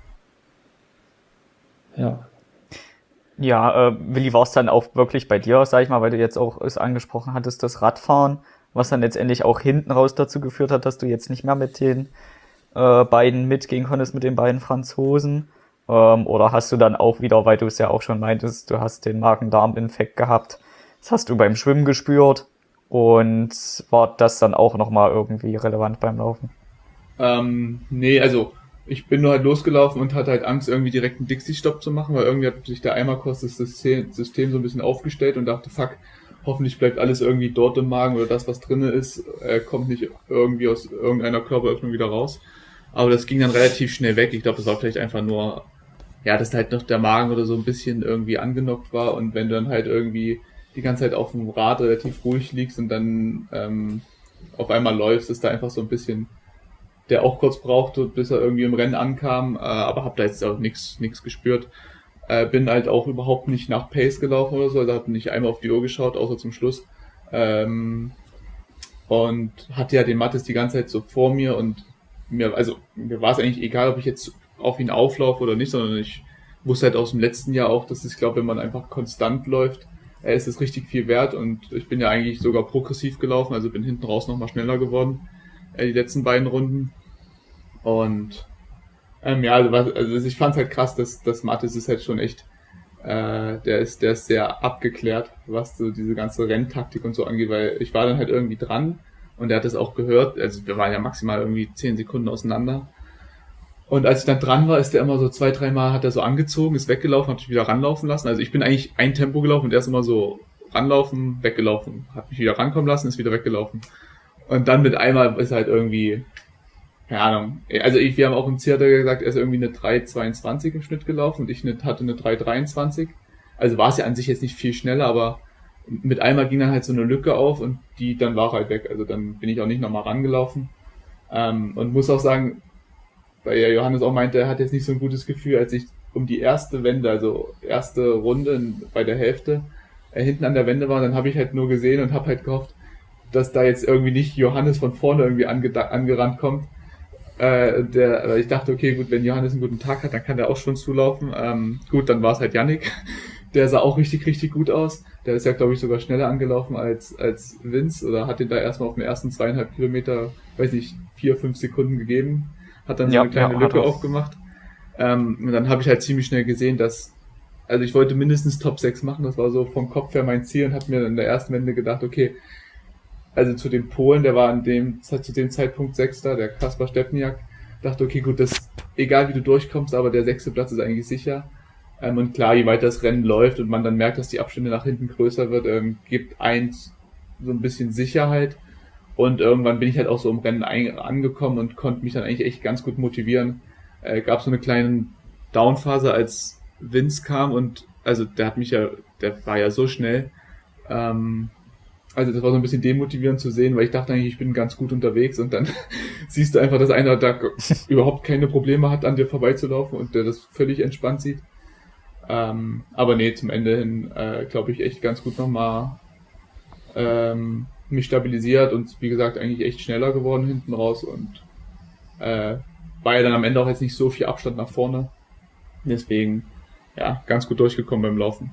Ja. Ja, Willi, war es dann auch wirklich bei dir, sag ich mal, weil du jetzt auch es angesprochen hattest, das Radfahren, was dann letztendlich auch hinten raus dazu geführt hat, dass du jetzt nicht mehr mit den beiden mitgehen konntest, mit den beiden Franzosen? Oder hast du dann auch wieder, weil du es ja auch schon meintest, du hast den Magen-Darm-Infekt gehabt, das hast du beim Schwimmen gespürt? Und war das dann auch nochmal irgendwie relevant beim Laufen? Nee, also ich bin nur halt losgelaufen und hatte halt Angst, irgendwie direkt einen Dixie-Stopp zu machen, weil irgendwie hat sich der Eimerkost das System so ein bisschen aufgestellt und dachte, fuck, hoffentlich bleibt alles irgendwie dort im Magen oder das, was drinne ist, kommt nicht irgendwie aus irgendeiner Körperöffnung wieder raus. Aber das ging dann relativ schnell weg. Ich glaube, das war vielleicht einfach nur, ja, dass halt noch der Magen oder so ein bisschen irgendwie angenockt war und wenn du dann halt irgendwie die ganze Zeit auf dem Rad relativ ruhig liegst und dann auf einmal läufst, ist da einfach so ein bisschen der auch kurz brauchte, bis er irgendwie im Rennen ankam, aber habe da jetzt auch nichts gespürt. Bin halt auch überhaupt nicht nach Pace gelaufen oder so, also habe nicht einmal auf die Uhr geschaut, außer zum Schluss. Und hatte ja den Mattes die ganze Zeit so vor mir und mir war es eigentlich egal, ob ich jetzt auf ihn auflaufe oder nicht, sondern ich wusste halt aus dem letzten Jahr auch, dass ich glaube, wenn man einfach konstant läuft, ist es richtig viel wert und ich bin ja eigentlich sogar progressiv gelaufen, also bin hinten raus nochmal schneller geworden, die letzten beiden Runden. Und ja, also ich fand's halt krass, dass Mattes ist halt schon echt, der ist sehr abgeklärt, was so diese ganze Renntaktik und so angeht, weil ich war dann halt irgendwie dran und er hat es auch gehört, also wir waren ja maximal irgendwie 10 Sekunden auseinander. Und als ich dann dran war, ist der immer so 2-3 Mal hat er so angezogen, ist weggelaufen, hat mich wieder ranlaufen lassen. Also ich bin eigentlich ein Tempo gelaufen und er ist immer so ranlaufen, weggelaufen, hat mich wieder rankommen lassen, ist wieder weggelaufen. Und dann mit einmal ist halt irgendwie, keine Ahnung, also wir haben auch im Ziel gesagt, er ist irgendwie eine 3,22 im Schnitt gelaufen und ich hatte eine 3,23. Also war es ja an sich jetzt nicht viel schneller, aber mit einmal ging dann halt so eine Lücke auf und dann war halt weg. Also dann bin ich auch nicht nochmal rangelaufen. Und muss auch sagen, weil ja Johannes auch meinte, er hat jetzt nicht so ein gutes Gefühl, als ich um die erste Wende, also erste Runde bei der Hälfte, hinten an der Wende war, dann habe ich halt nur gesehen und habe halt gehofft, dass da jetzt irgendwie nicht Johannes von vorne irgendwie angerannt kommt. Ich dachte, okay, gut, wenn Johannes einen guten Tag hat, dann kann der auch schon zulaufen. Gut, dann war es halt Yannick. Der sah auch richtig, richtig gut aus. Der ist ja, glaube ich, sogar schneller angelaufen als Vince oder hat den da erstmal auf den ersten 2,5 Kilometer, weiß nicht, 4-5 Sekunden gegeben. Hat dann so eine kleine Lücke aufgemacht. Und dann habe ich halt ziemlich schnell gesehen, also ich wollte mindestens Top 6 machen, das war so vom Kopf her mein Ziel und habe mir in der ersten Wende gedacht, okay, also zu dem Polen, der war zu dem Zeitpunkt Sechster, der Kaspar Stepniak, dachte, okay, gut, egal wie du durchkommst, aber der 6. Platz ist eigentlich sicher. Und klar, je weiter das Rennen läuft und man dann merkt, dass die Abstände nach hinten größer wird, gibt eins so ein bisschen Sicherheit. Und irgendwann bin ich halt auch so im Rennen angekommen und konnte mich dann eigentlich echt ganz gut motivieren. Gab so eine kleine Downphase, als Vince kam und also der war ja so schnell. Also das war so ein bisschen demotivierend zu sehen, weil ich dachte eigentlich, ich bin ganz gut unterwegs und dann siehst du einfach, dass einer da überhaupt keine Probleme hat, an dir vorbeizulaufen und der das völlig entspannt sieht. Aber nee, zum Ende hin, glaube ich, echt ganz gut nochmal mich stabilisiert und wie gesagt eigentlich echt schneller geworden hinten raus und war ja dann am Ende auch jetzt nicht so viel Abstand nach vorne. Deswegen, ja, ganz gut durchgekommen beim Laufen.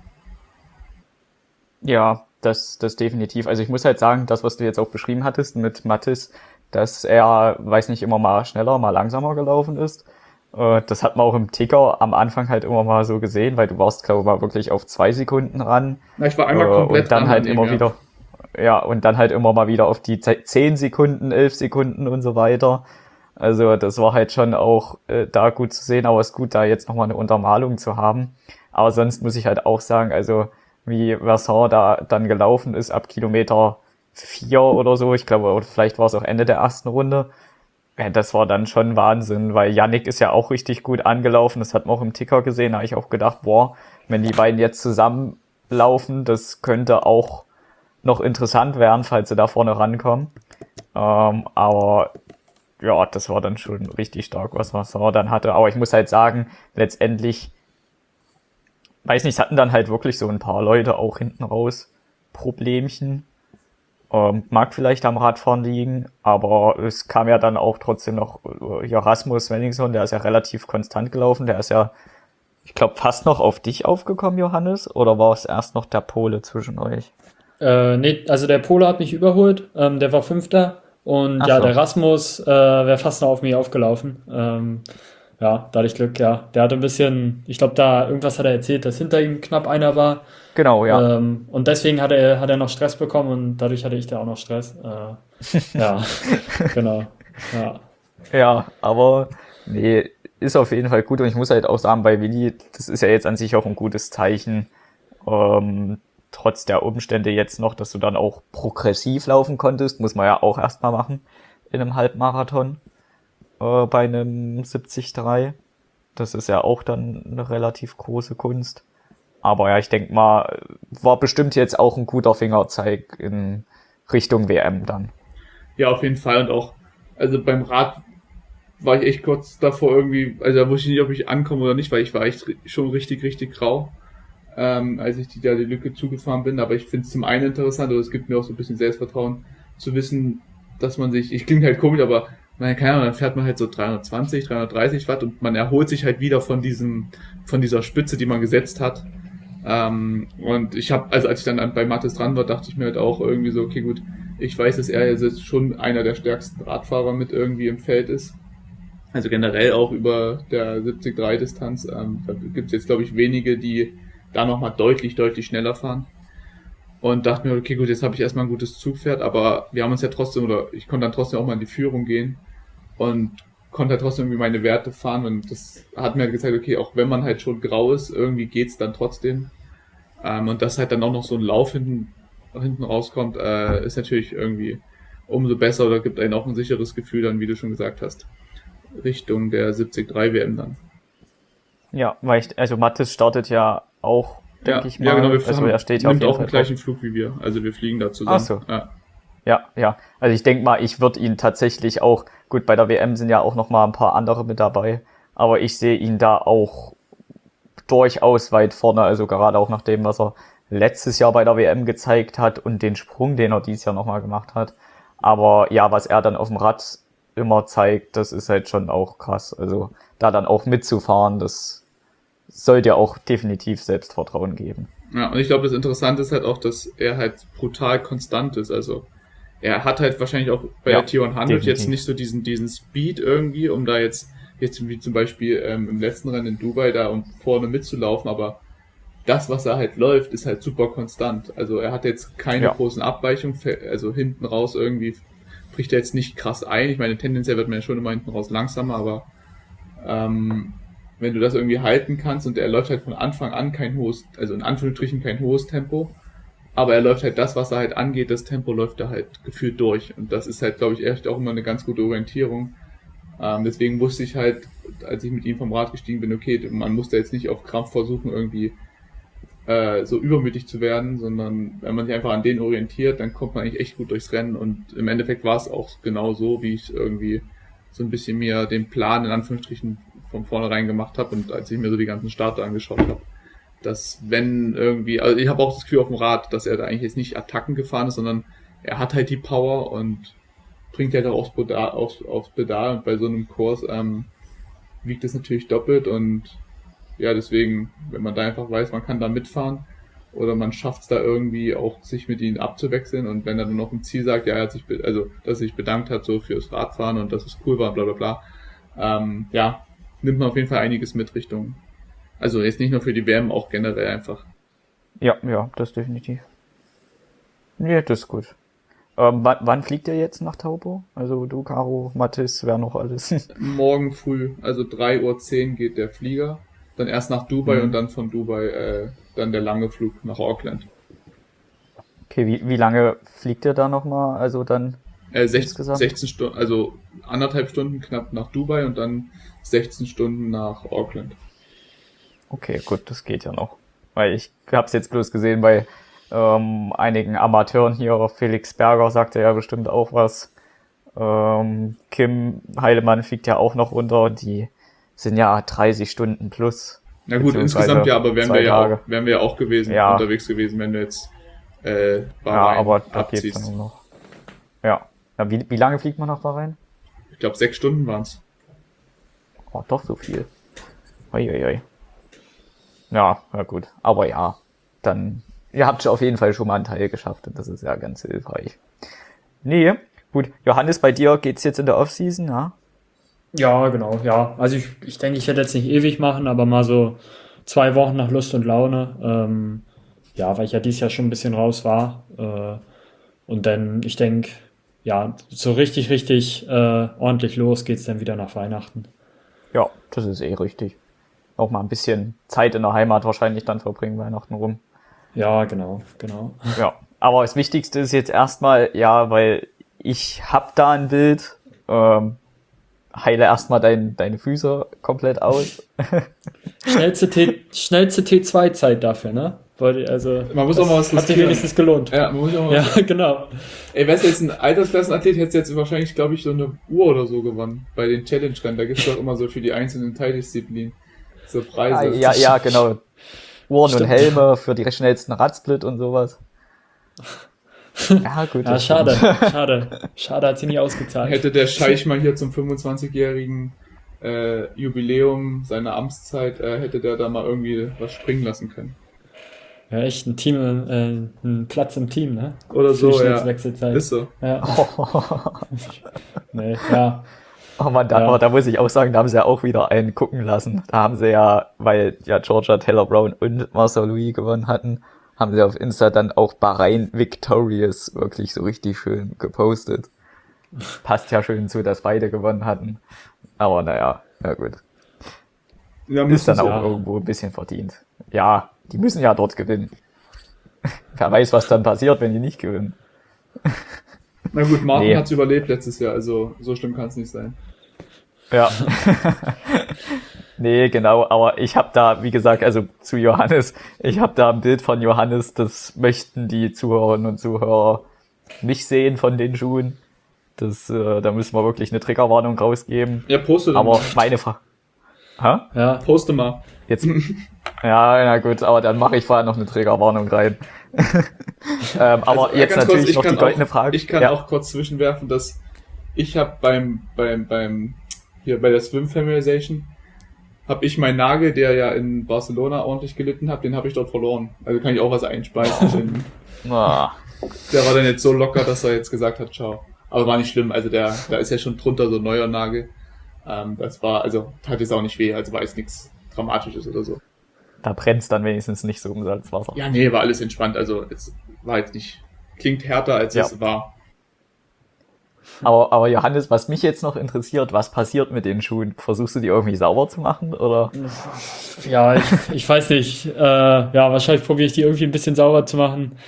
Ja, das definitiv. Also ich muss halt sagen, das, was du jetzt auch beschrieben hattest mit Mathis, dass er, weiß nicht, immer mal schneller, mal langsamer gelaufen ist. Das hat man auch im Ticker am Anfang halt immer mal so gesehen, weil du warst, glaube ich, mal wirklich auf 2 Sekunden ran. Na, ich war einmal komplett und dann dran halt immer wieder, ja, und dann halt immer mal wieder auf die 10 Sekunden, 11 Sekunden und so weiter. Also das war halt schon auch da gut zu sehen, aber es ist gut, da jetzt nochmal eine Untermalung zu haben. Aber sonst muss ich halt auch sagen, also wie Vincent da dann gelaufen ist ab Kilometer 4 oder so, ich glaube, oder vielleicht war es auch Ende der ersten Runde, ja, das war dann schon Wahnsinn, weil Yannick ist ja auch richtig gut angelaufen, das hat man auch im Ticker gesehen, da habe ich auch gedacht, boah, wenn die beiden jetzt zusammenlaufen, das könnte auch noch interessant werden, falls sie da vorne rankommen. Aber ja, das war dann schon richtig stark, was Vincent dann hatte. Aber ich muss halt sagen, letztendlich, weiß nicht, es hatten dann halt wirklich so ein paar Leute auch hinten raus Problemchen. Mag vielleicht am Radfahren liegen, aber es kam ja dann auch trotzdem noch hier Rasmus Svenningsson, der ist ja relativ konstant gelaufen, der ist ja, ich glaube, fast noch auf dich aufgekommen, Johannes, oder war es erst noch der Pole zwischen euch? Nee, also der Pole hat mich überholt, der war Fünfter und Ach ja, so. der Rasmus wäre fast noch auf mich aufgelaufen. ja, da hatte ich Glück, ja. Der hatte ein bisschen, ich glaube, da irgendwas hat er erzählt, dass hinter ihm knapp einer war. Genau, ja. Und deswegen hat er noch Stress bekommen und dadurch hatte ich da auch noch Stress. Ja, genau. Ja. Ja, aber nee, ist auf jeden Fall gut und ich muss halt auch sagen, bei Willi, das ist ja jetzt an sich auch ein gutes Zeichen, trotz der Umstände jetzt noch, dass du dann auch progressiv laufen konntest, muss man ja auch erstmal machen in einem Halbmarathon, bei einem 73. Das ist ja auch dann eine relativ große Kunst. Aber ja, ich denke mal, war bestimmt jetzt auch ein guter Fingerzeig in Richtung WM dann. Ja, auf jeden Fall. Und auch, also beim Rad war ich echt kurz davor irgendwie, also da wusste ich nicht, ob ich ankomme oder nicht, weil ich war echt schon richtig, richtig grau, als ich die Lücke zugefahren bin. Aber ich finde es zum einen interessant, oder es gibt mir auch so ein bisschen Selbstvertrauen, zu wissen, dass man sich, ich klinge halt komisch, aber keine Ahnung, dann fährt man halt so 320, 330 Watt und man erholt sich halt wieder von dieser Spitze, die man gesetzt hat. Und ich habe, also als ich dann bei Mathis dran war, dachte ich mir halt auch irgendwie so, okay gut, ich weiß, dass er jetzt schon einer der stärksten Radfahrer mit irgendwie im Feld ist. Also generell auch über der 73-Distanz. Da gibt es jetzt, glaube ich, wenige, die da nochmal deutlich, deutlich schneller fahren. Und dachte mir, okay gut, jetzt habe ich erstmal ein gutes Zugpferd, aber wir haben uns ja trotzdem, oder ich konnte dann trotzdem auch mal in die Führung gehen und konnte halt trotzdem irgendwie meine Werte fahren und das hat mir halt gezeigt, okay, auch wenn man halt schon grau ist, irgendwie geht's dann trotzdem. Und dass halt dann auch noch so ein Lauf hinten rauskommt, ist natürlich irgendwie umso besser oder gibt einem auch ein sicheres Gefühl dann, wie du schon gesagt hast, Richtung der 73 WM dann. Ja, weil also Mathis startet ja auch, denke ich mal. Ja, genau, Also er steht ja auf nimmt jeden auch Fall den gleichen Flug wie wir, also wir fliegen da zusammen. Ach so. Ja. Ja. Also ich denke mal, ich würde ihn tatsächlich auch, gut, bei der WM sind ja auch noch mal ein paar andere mit dabei, aber ich sehe ihn da auch durchaus weit vorne, also gerade auch nach dem, was er letztes Jahr bei der WM gezeigt hat und den Sprung, den er dieses Jahr nochmal gemacht hat. Aber ja, was er dann auf dem Rad immer zeigt, das ist halt schon auch krass. Also da dann auch mitzufahren, das sollte ja auch definitiv Selbstvertrauen geben. Ja, und ich glaube, das Interessante ist halt auch, dass er halt brutal konstant ist. Also er hat halt wahrscheinlich auch bei der T100 definitiv. jetzt nicht so diesen Speed irgendwie, um da jetzt wie zum Beispiel im letzten Rennen in Dubai da um vorne mitzulaufen, aber das, was er halt läuft, ist halt super konstant. Also er hat jetzt keine großen Abweichungen, also hinten raus irgendwie bricht er jetzt nicht krass ein. Ich meine, tendenziell wird man ja schon immer hinten raus langsamer, aber wenn du das irgendwie halten kannst und er läuft halt von Anfang an kein hohes, also in Anführungsstrichen kein hohes Tempo, aber er läuft halt das, was er halt angeht, das Tempo läuft er halt gefühlt durch und das ist halt, glaube ich, echt auch immer eine ganz gute Orientierung. Deswegen wusste ich halt, als ich mit ihm vom Rad gestiegen bin, okay, man muss da jetzt nicht auf Krampf versuchen, irgendwie so übermütig zu werden, sondern wenn man sich einfach an den orientiert, dann kommt man eigentlich echt gut durchs Rennen und im Endeffekt war es auch genau so, wie ich irgendwie so ein bisschen mir den Plan in Anführungsstrichen von vornherein gemacht habe und als ich mir so die ganzen Starter angeschaut habe, dass wenn irgendwie, also ich habe auch das Gefühl auf dem Rad, dass er da eigentlich jetzt nicht Attacken gefahren ist, sondern er hat halt die Power und bringt halt auch aufs Pedal und bei so einem Kurs wiegt es natürlich doppelt und ja, deswegen, wenn man da einfach weiß, man kann da mitfahren oder man schafft es da irgendwie auch, sich mit ihnen abzuwechseln und wenn er dann noch im Ziel sagt, ja, er hat sich, also, dass er sich bedankt hat so fürs Radfahren und dass es cool war, bla bla bla, ja, nimmt man auf jeden Fall einiges mit Richtung, also jetzt nicht nur für die WM, auch generell einfach. Ja, das definitiv. Ja, das ist gut. Wann fliegt ihr jetzt nach Taupo? Also du, Caro, Mathis, wer noch alles? Morgen früh, also 3:10 Uhr geht der Flieger, dann erst nach Dubai und dann von Dubai dann der lange Flug nach Auckland. Okay, wie lange fliegt ihr da nochmal? Also dann 16 Stunden, also 1,5 Stunden knapp nach Dubai und dann 16 Stunden nach Auckland. Okay, gut, das geht ja noch. Weil ich hab's jetzt bloß gesehen bei einigen Amateuren hier. Felix Berger sagte ja bestimmt auch was. Kim Heilemann fliegt ja auch noch runter. Die sind ja 30 Stunden plus. Na gut, insgesamt ja, aber wären wir ja auch gewesen, ja. Unterwegs gewesen, wenn du jetzt Bahrain aber da abziehst. Geht's dann noch. Ja. Wie lange fliegt man nach Bahrain? Ich glaube 6 Stunden waren's. Oh, doch so viel. Uiuiui. Ja, na gut. Aber ja, dann, ihr habt auf jeden Fall schon mal einen Teil geschafft und das ist ja ganz hilfreich. Nee, gut. Johannes, bei dir geht's jetzt in der Offseason, ja? Ja, genau, ja. Also ich denke, ich werde jetzt nicht ewig machen, aber mal so 2 Wochen nach Lust und Laune. Ja, weil ich ja dieses Jahr schon ein bisschen raus war. Und dann, ich denke, ja, so richtig ordentlich los geht's dann wieder nach Weihnachten. Ja, das ist eh richtig. Auch mal ein bisschen Zeit in der Heimat wahrscheinlich dann verbringen, Weihnachten rum. Ja, genau. Ja, aber das Wichtigste ist jetzt erstmal, ja, weil ich hab da ein Bild, heile erstmal deine Füße komplett aus. Schnellste T2-Zeit dafür, ne? Also, Man muss auch mal was hat sich riskieren. wenigstens gelohnt. Ja, man muss auch mal Ja, genau. Ey, wärst du jetzt ein Altersklassenathlet, hättest du jetzt wahrscheinlich, glaube ich, so eine Uhr oder so gewonnen. Bei den Challenge-Rennen. Da gibt's doch immer so für die einzelnen Teildisziplinen so Preise. Ja, genau. Uhren und Stimmt. Helme für die schnellsten Radsplit und sowas. Ja, gut. Ja, das stimmt. Schade, hat sie nie ausgezahlt. Hätte der Scheich mal hier zum 25-jährigen Jubiläum seiner Amtszeit, hätte der da mal irgendwie was springen lassen können. Ja, echt ein ein Platz im Team, ne? Oder Für die so, ja. Schnellstwechselzeit. Ist so. Ja. Nee, ja. Oh man, Ja. da muss ich auch sagen, da haben sie ja auch wieder einen gucken lassen. Da haben sie ja, weil ja Georgia, Taylor Brown und Marcel Louis gewonnen hatten, haben sie auf Insta dann auch Bahrain Victorious wirklich so richtig schön gepostet. Passt ja schön zu, dass beide gewonnen hatten. Aber naja, na gut. Ja, Ist dann müssen auch ja. irgendwo ein bisschen verdient. Ja, die müssen ja dort gewinnen. Wer weiß, was dann passiert, wenn die nicht gewinnen. Na gut, Martin Nee. hat's überlebt letztes Jahr, also so schlimm kann es nicht sein. Ja. Nee, genau, aber ich habe da, wie gesagt, also zu Johannes, ich habe da ein Bild von Johannes, das möchten die Zuhörerinnen und Zuhörer nicht sehen von den Schuhen. Da müssen wir wirklich eine Triggerwarnung rausgeben. Ja, poste Aber mal. meine Frage. Hä? Ja, Poste mal. Jetzt. Ja, na gut, aber dann mache ich vorher noch eine Triggerwarnung rein. Aber Also, jetzt ganz natürlich kurz, noch die goldene auch, Frage. Ich kann Ja. auch kurz zwischenwerfen, dass ich habe hier bei der Swim Familiarization habe ich meinen Nagel, der ja in Barcelona ordentlich gelitten hat, den habe ich dort verloren. Also kann ich auch was einspeisen. Denn Ah, der war dann jetzt so locker, dass er jetzt gesagt hat, ciao. Aber war nicht schlimm, also da ist ja schon drunter so ein neuer Nagel. Das war, also tat jetzt auch nicht weh, also war jetzt nichts Dramatisches oder so. da brennt's dann wenigstens nicht so im Salzwasser. Ja, nee, war alles entspannt, also es war jetzt nicht, klingt härter als Ja. es war. Aber Johannes, was mich jetzt noch interessiert, was passiert mit den Schuhen? Versuchst du die irgendwie sauber zu machen, oder? ja, ich weiß nicht. Ja, wahrscheinlich probiere ich die irgendwie ein bisschen sauber zu machen.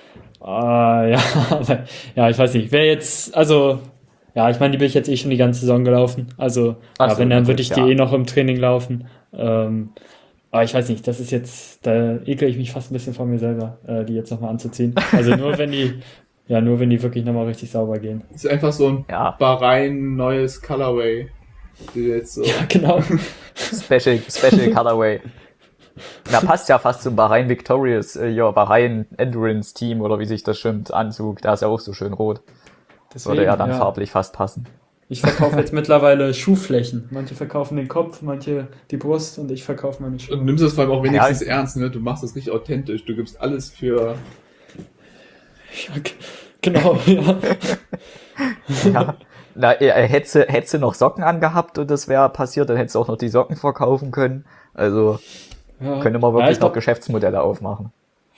Ja, ja, ich weiß nicht. Wäre jetzt, also, ja, ich meine, die bin ich jetzt eh schon die ganze Saison gelaufen. Also, Ach ja, so, wenn, dann würde ich die ja. eh noch im Training laufen. Aber ich weiß nicht, das ist jetzt, da ekle ich mich fast ein bisschen von mir selber, die jetzt nochmal anzuziehen. Also nur wenn die wirklich nochmal richtig sauber gehen. Es ist einfach so ein Ja. Bahrain neues Colorway. Die jetzt so. Ja, genau. Special Colorway. Da passt ja fast zum Bahrain Victorious, Bahrain Endurance Team oder wie sich das schimpft, Anzug. Da ist ja auch so schön rot. Das würde ja dann farblich fast passen. Ich verkaufe jetzt mittlerweile Schuhflächen. Manche verkaufen den Kopf, manche die Brust und ich verkaufe meine Schuhe. Und du nimmst das vor allem auch wenigstens Ja. ernst, ne? Du machst das richtig authentisch. Du gibst alles für. Ja, genau, ja. Ja. Na, hättest du noch Socken angehabt und das wäre passiert, dann hättest du auch noch die Socken verkaufen können. Also Ja. könnte man Ja, wirklich ich noch glaub, Geschäftsmodelle aufmachen.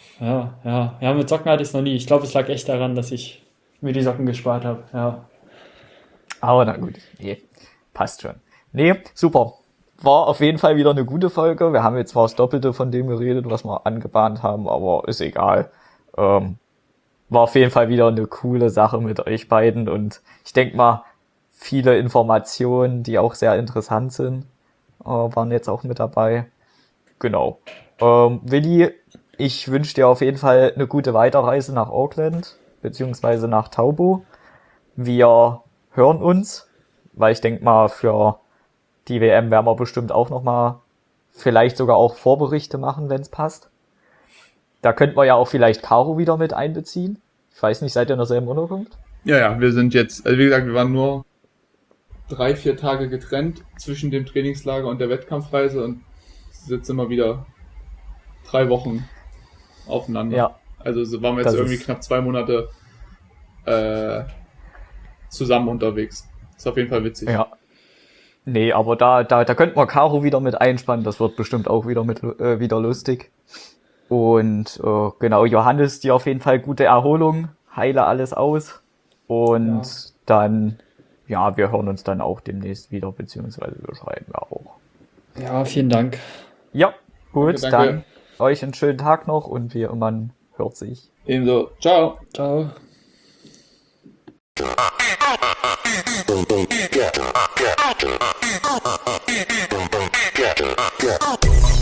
ja, mit Socken hatte ich es noch nie. Ich glaube, es lag echt daran, dass ich mir die Socken gespart habe. Ja. Aber na gut, nee, passt schon. Nee, super. War auf jeden Fall wieder eine gute Folge. Wir haben jetzt zwar das Doppelte von dem geredet, was wir angebahnt haben, aber ist egal. War auf jeden Fall wieder eine coole Sache mit euch beiden und ich denke mal, viele Informationen, die auch sehr interessant sind, waren jetzt auch mit dabei. Genau. Willi, ich wünsche dir auf jeden Fall eine gute Weiterreise nach Auckland, beziehungsweise nach Taubo. Wir hören uns, weil ich denke mal, für die WM werden wir bestimmt auch nochmal vielleicht sogar auch Vorberichte machen, wenn es passt. Da könnten wir ja auch vielleicht Caro wieder mit einbeziehen. Ich weiß nicht, seid ihr in derselben Unterkunft? Ja, wir sind jetzt, also wie gesagt, wir waren nur 3-4 Tage getrennt zwischen dem Trainingslager und der Wettkampfreise und sitzen immer wieder 3 Wochen aufeinander. Ja. Also so waren wir jetzt Das irgendwie ist- knapp 2 Monate zusammen unterwegs. Ist auf jeden Fall witzig. Ja. Nee, aber da könnten wir Caro wieder mit einspannen. Das wird bestimmt auch wieder lustig. Und genau, Johannes, dir auf jeden Fall gute Erholung. Heile alles aus. Und dann, ja, wir hören uns dann auch demnächst wieder, beziehungsweise wir schreiben ja auch. Ja, vielen Dank. Ja, gut, Danke, danke. dann euch einen schönen Tag noch und wie immer, man hört sich. Ebenso. Ciao. Ciao. Yeah.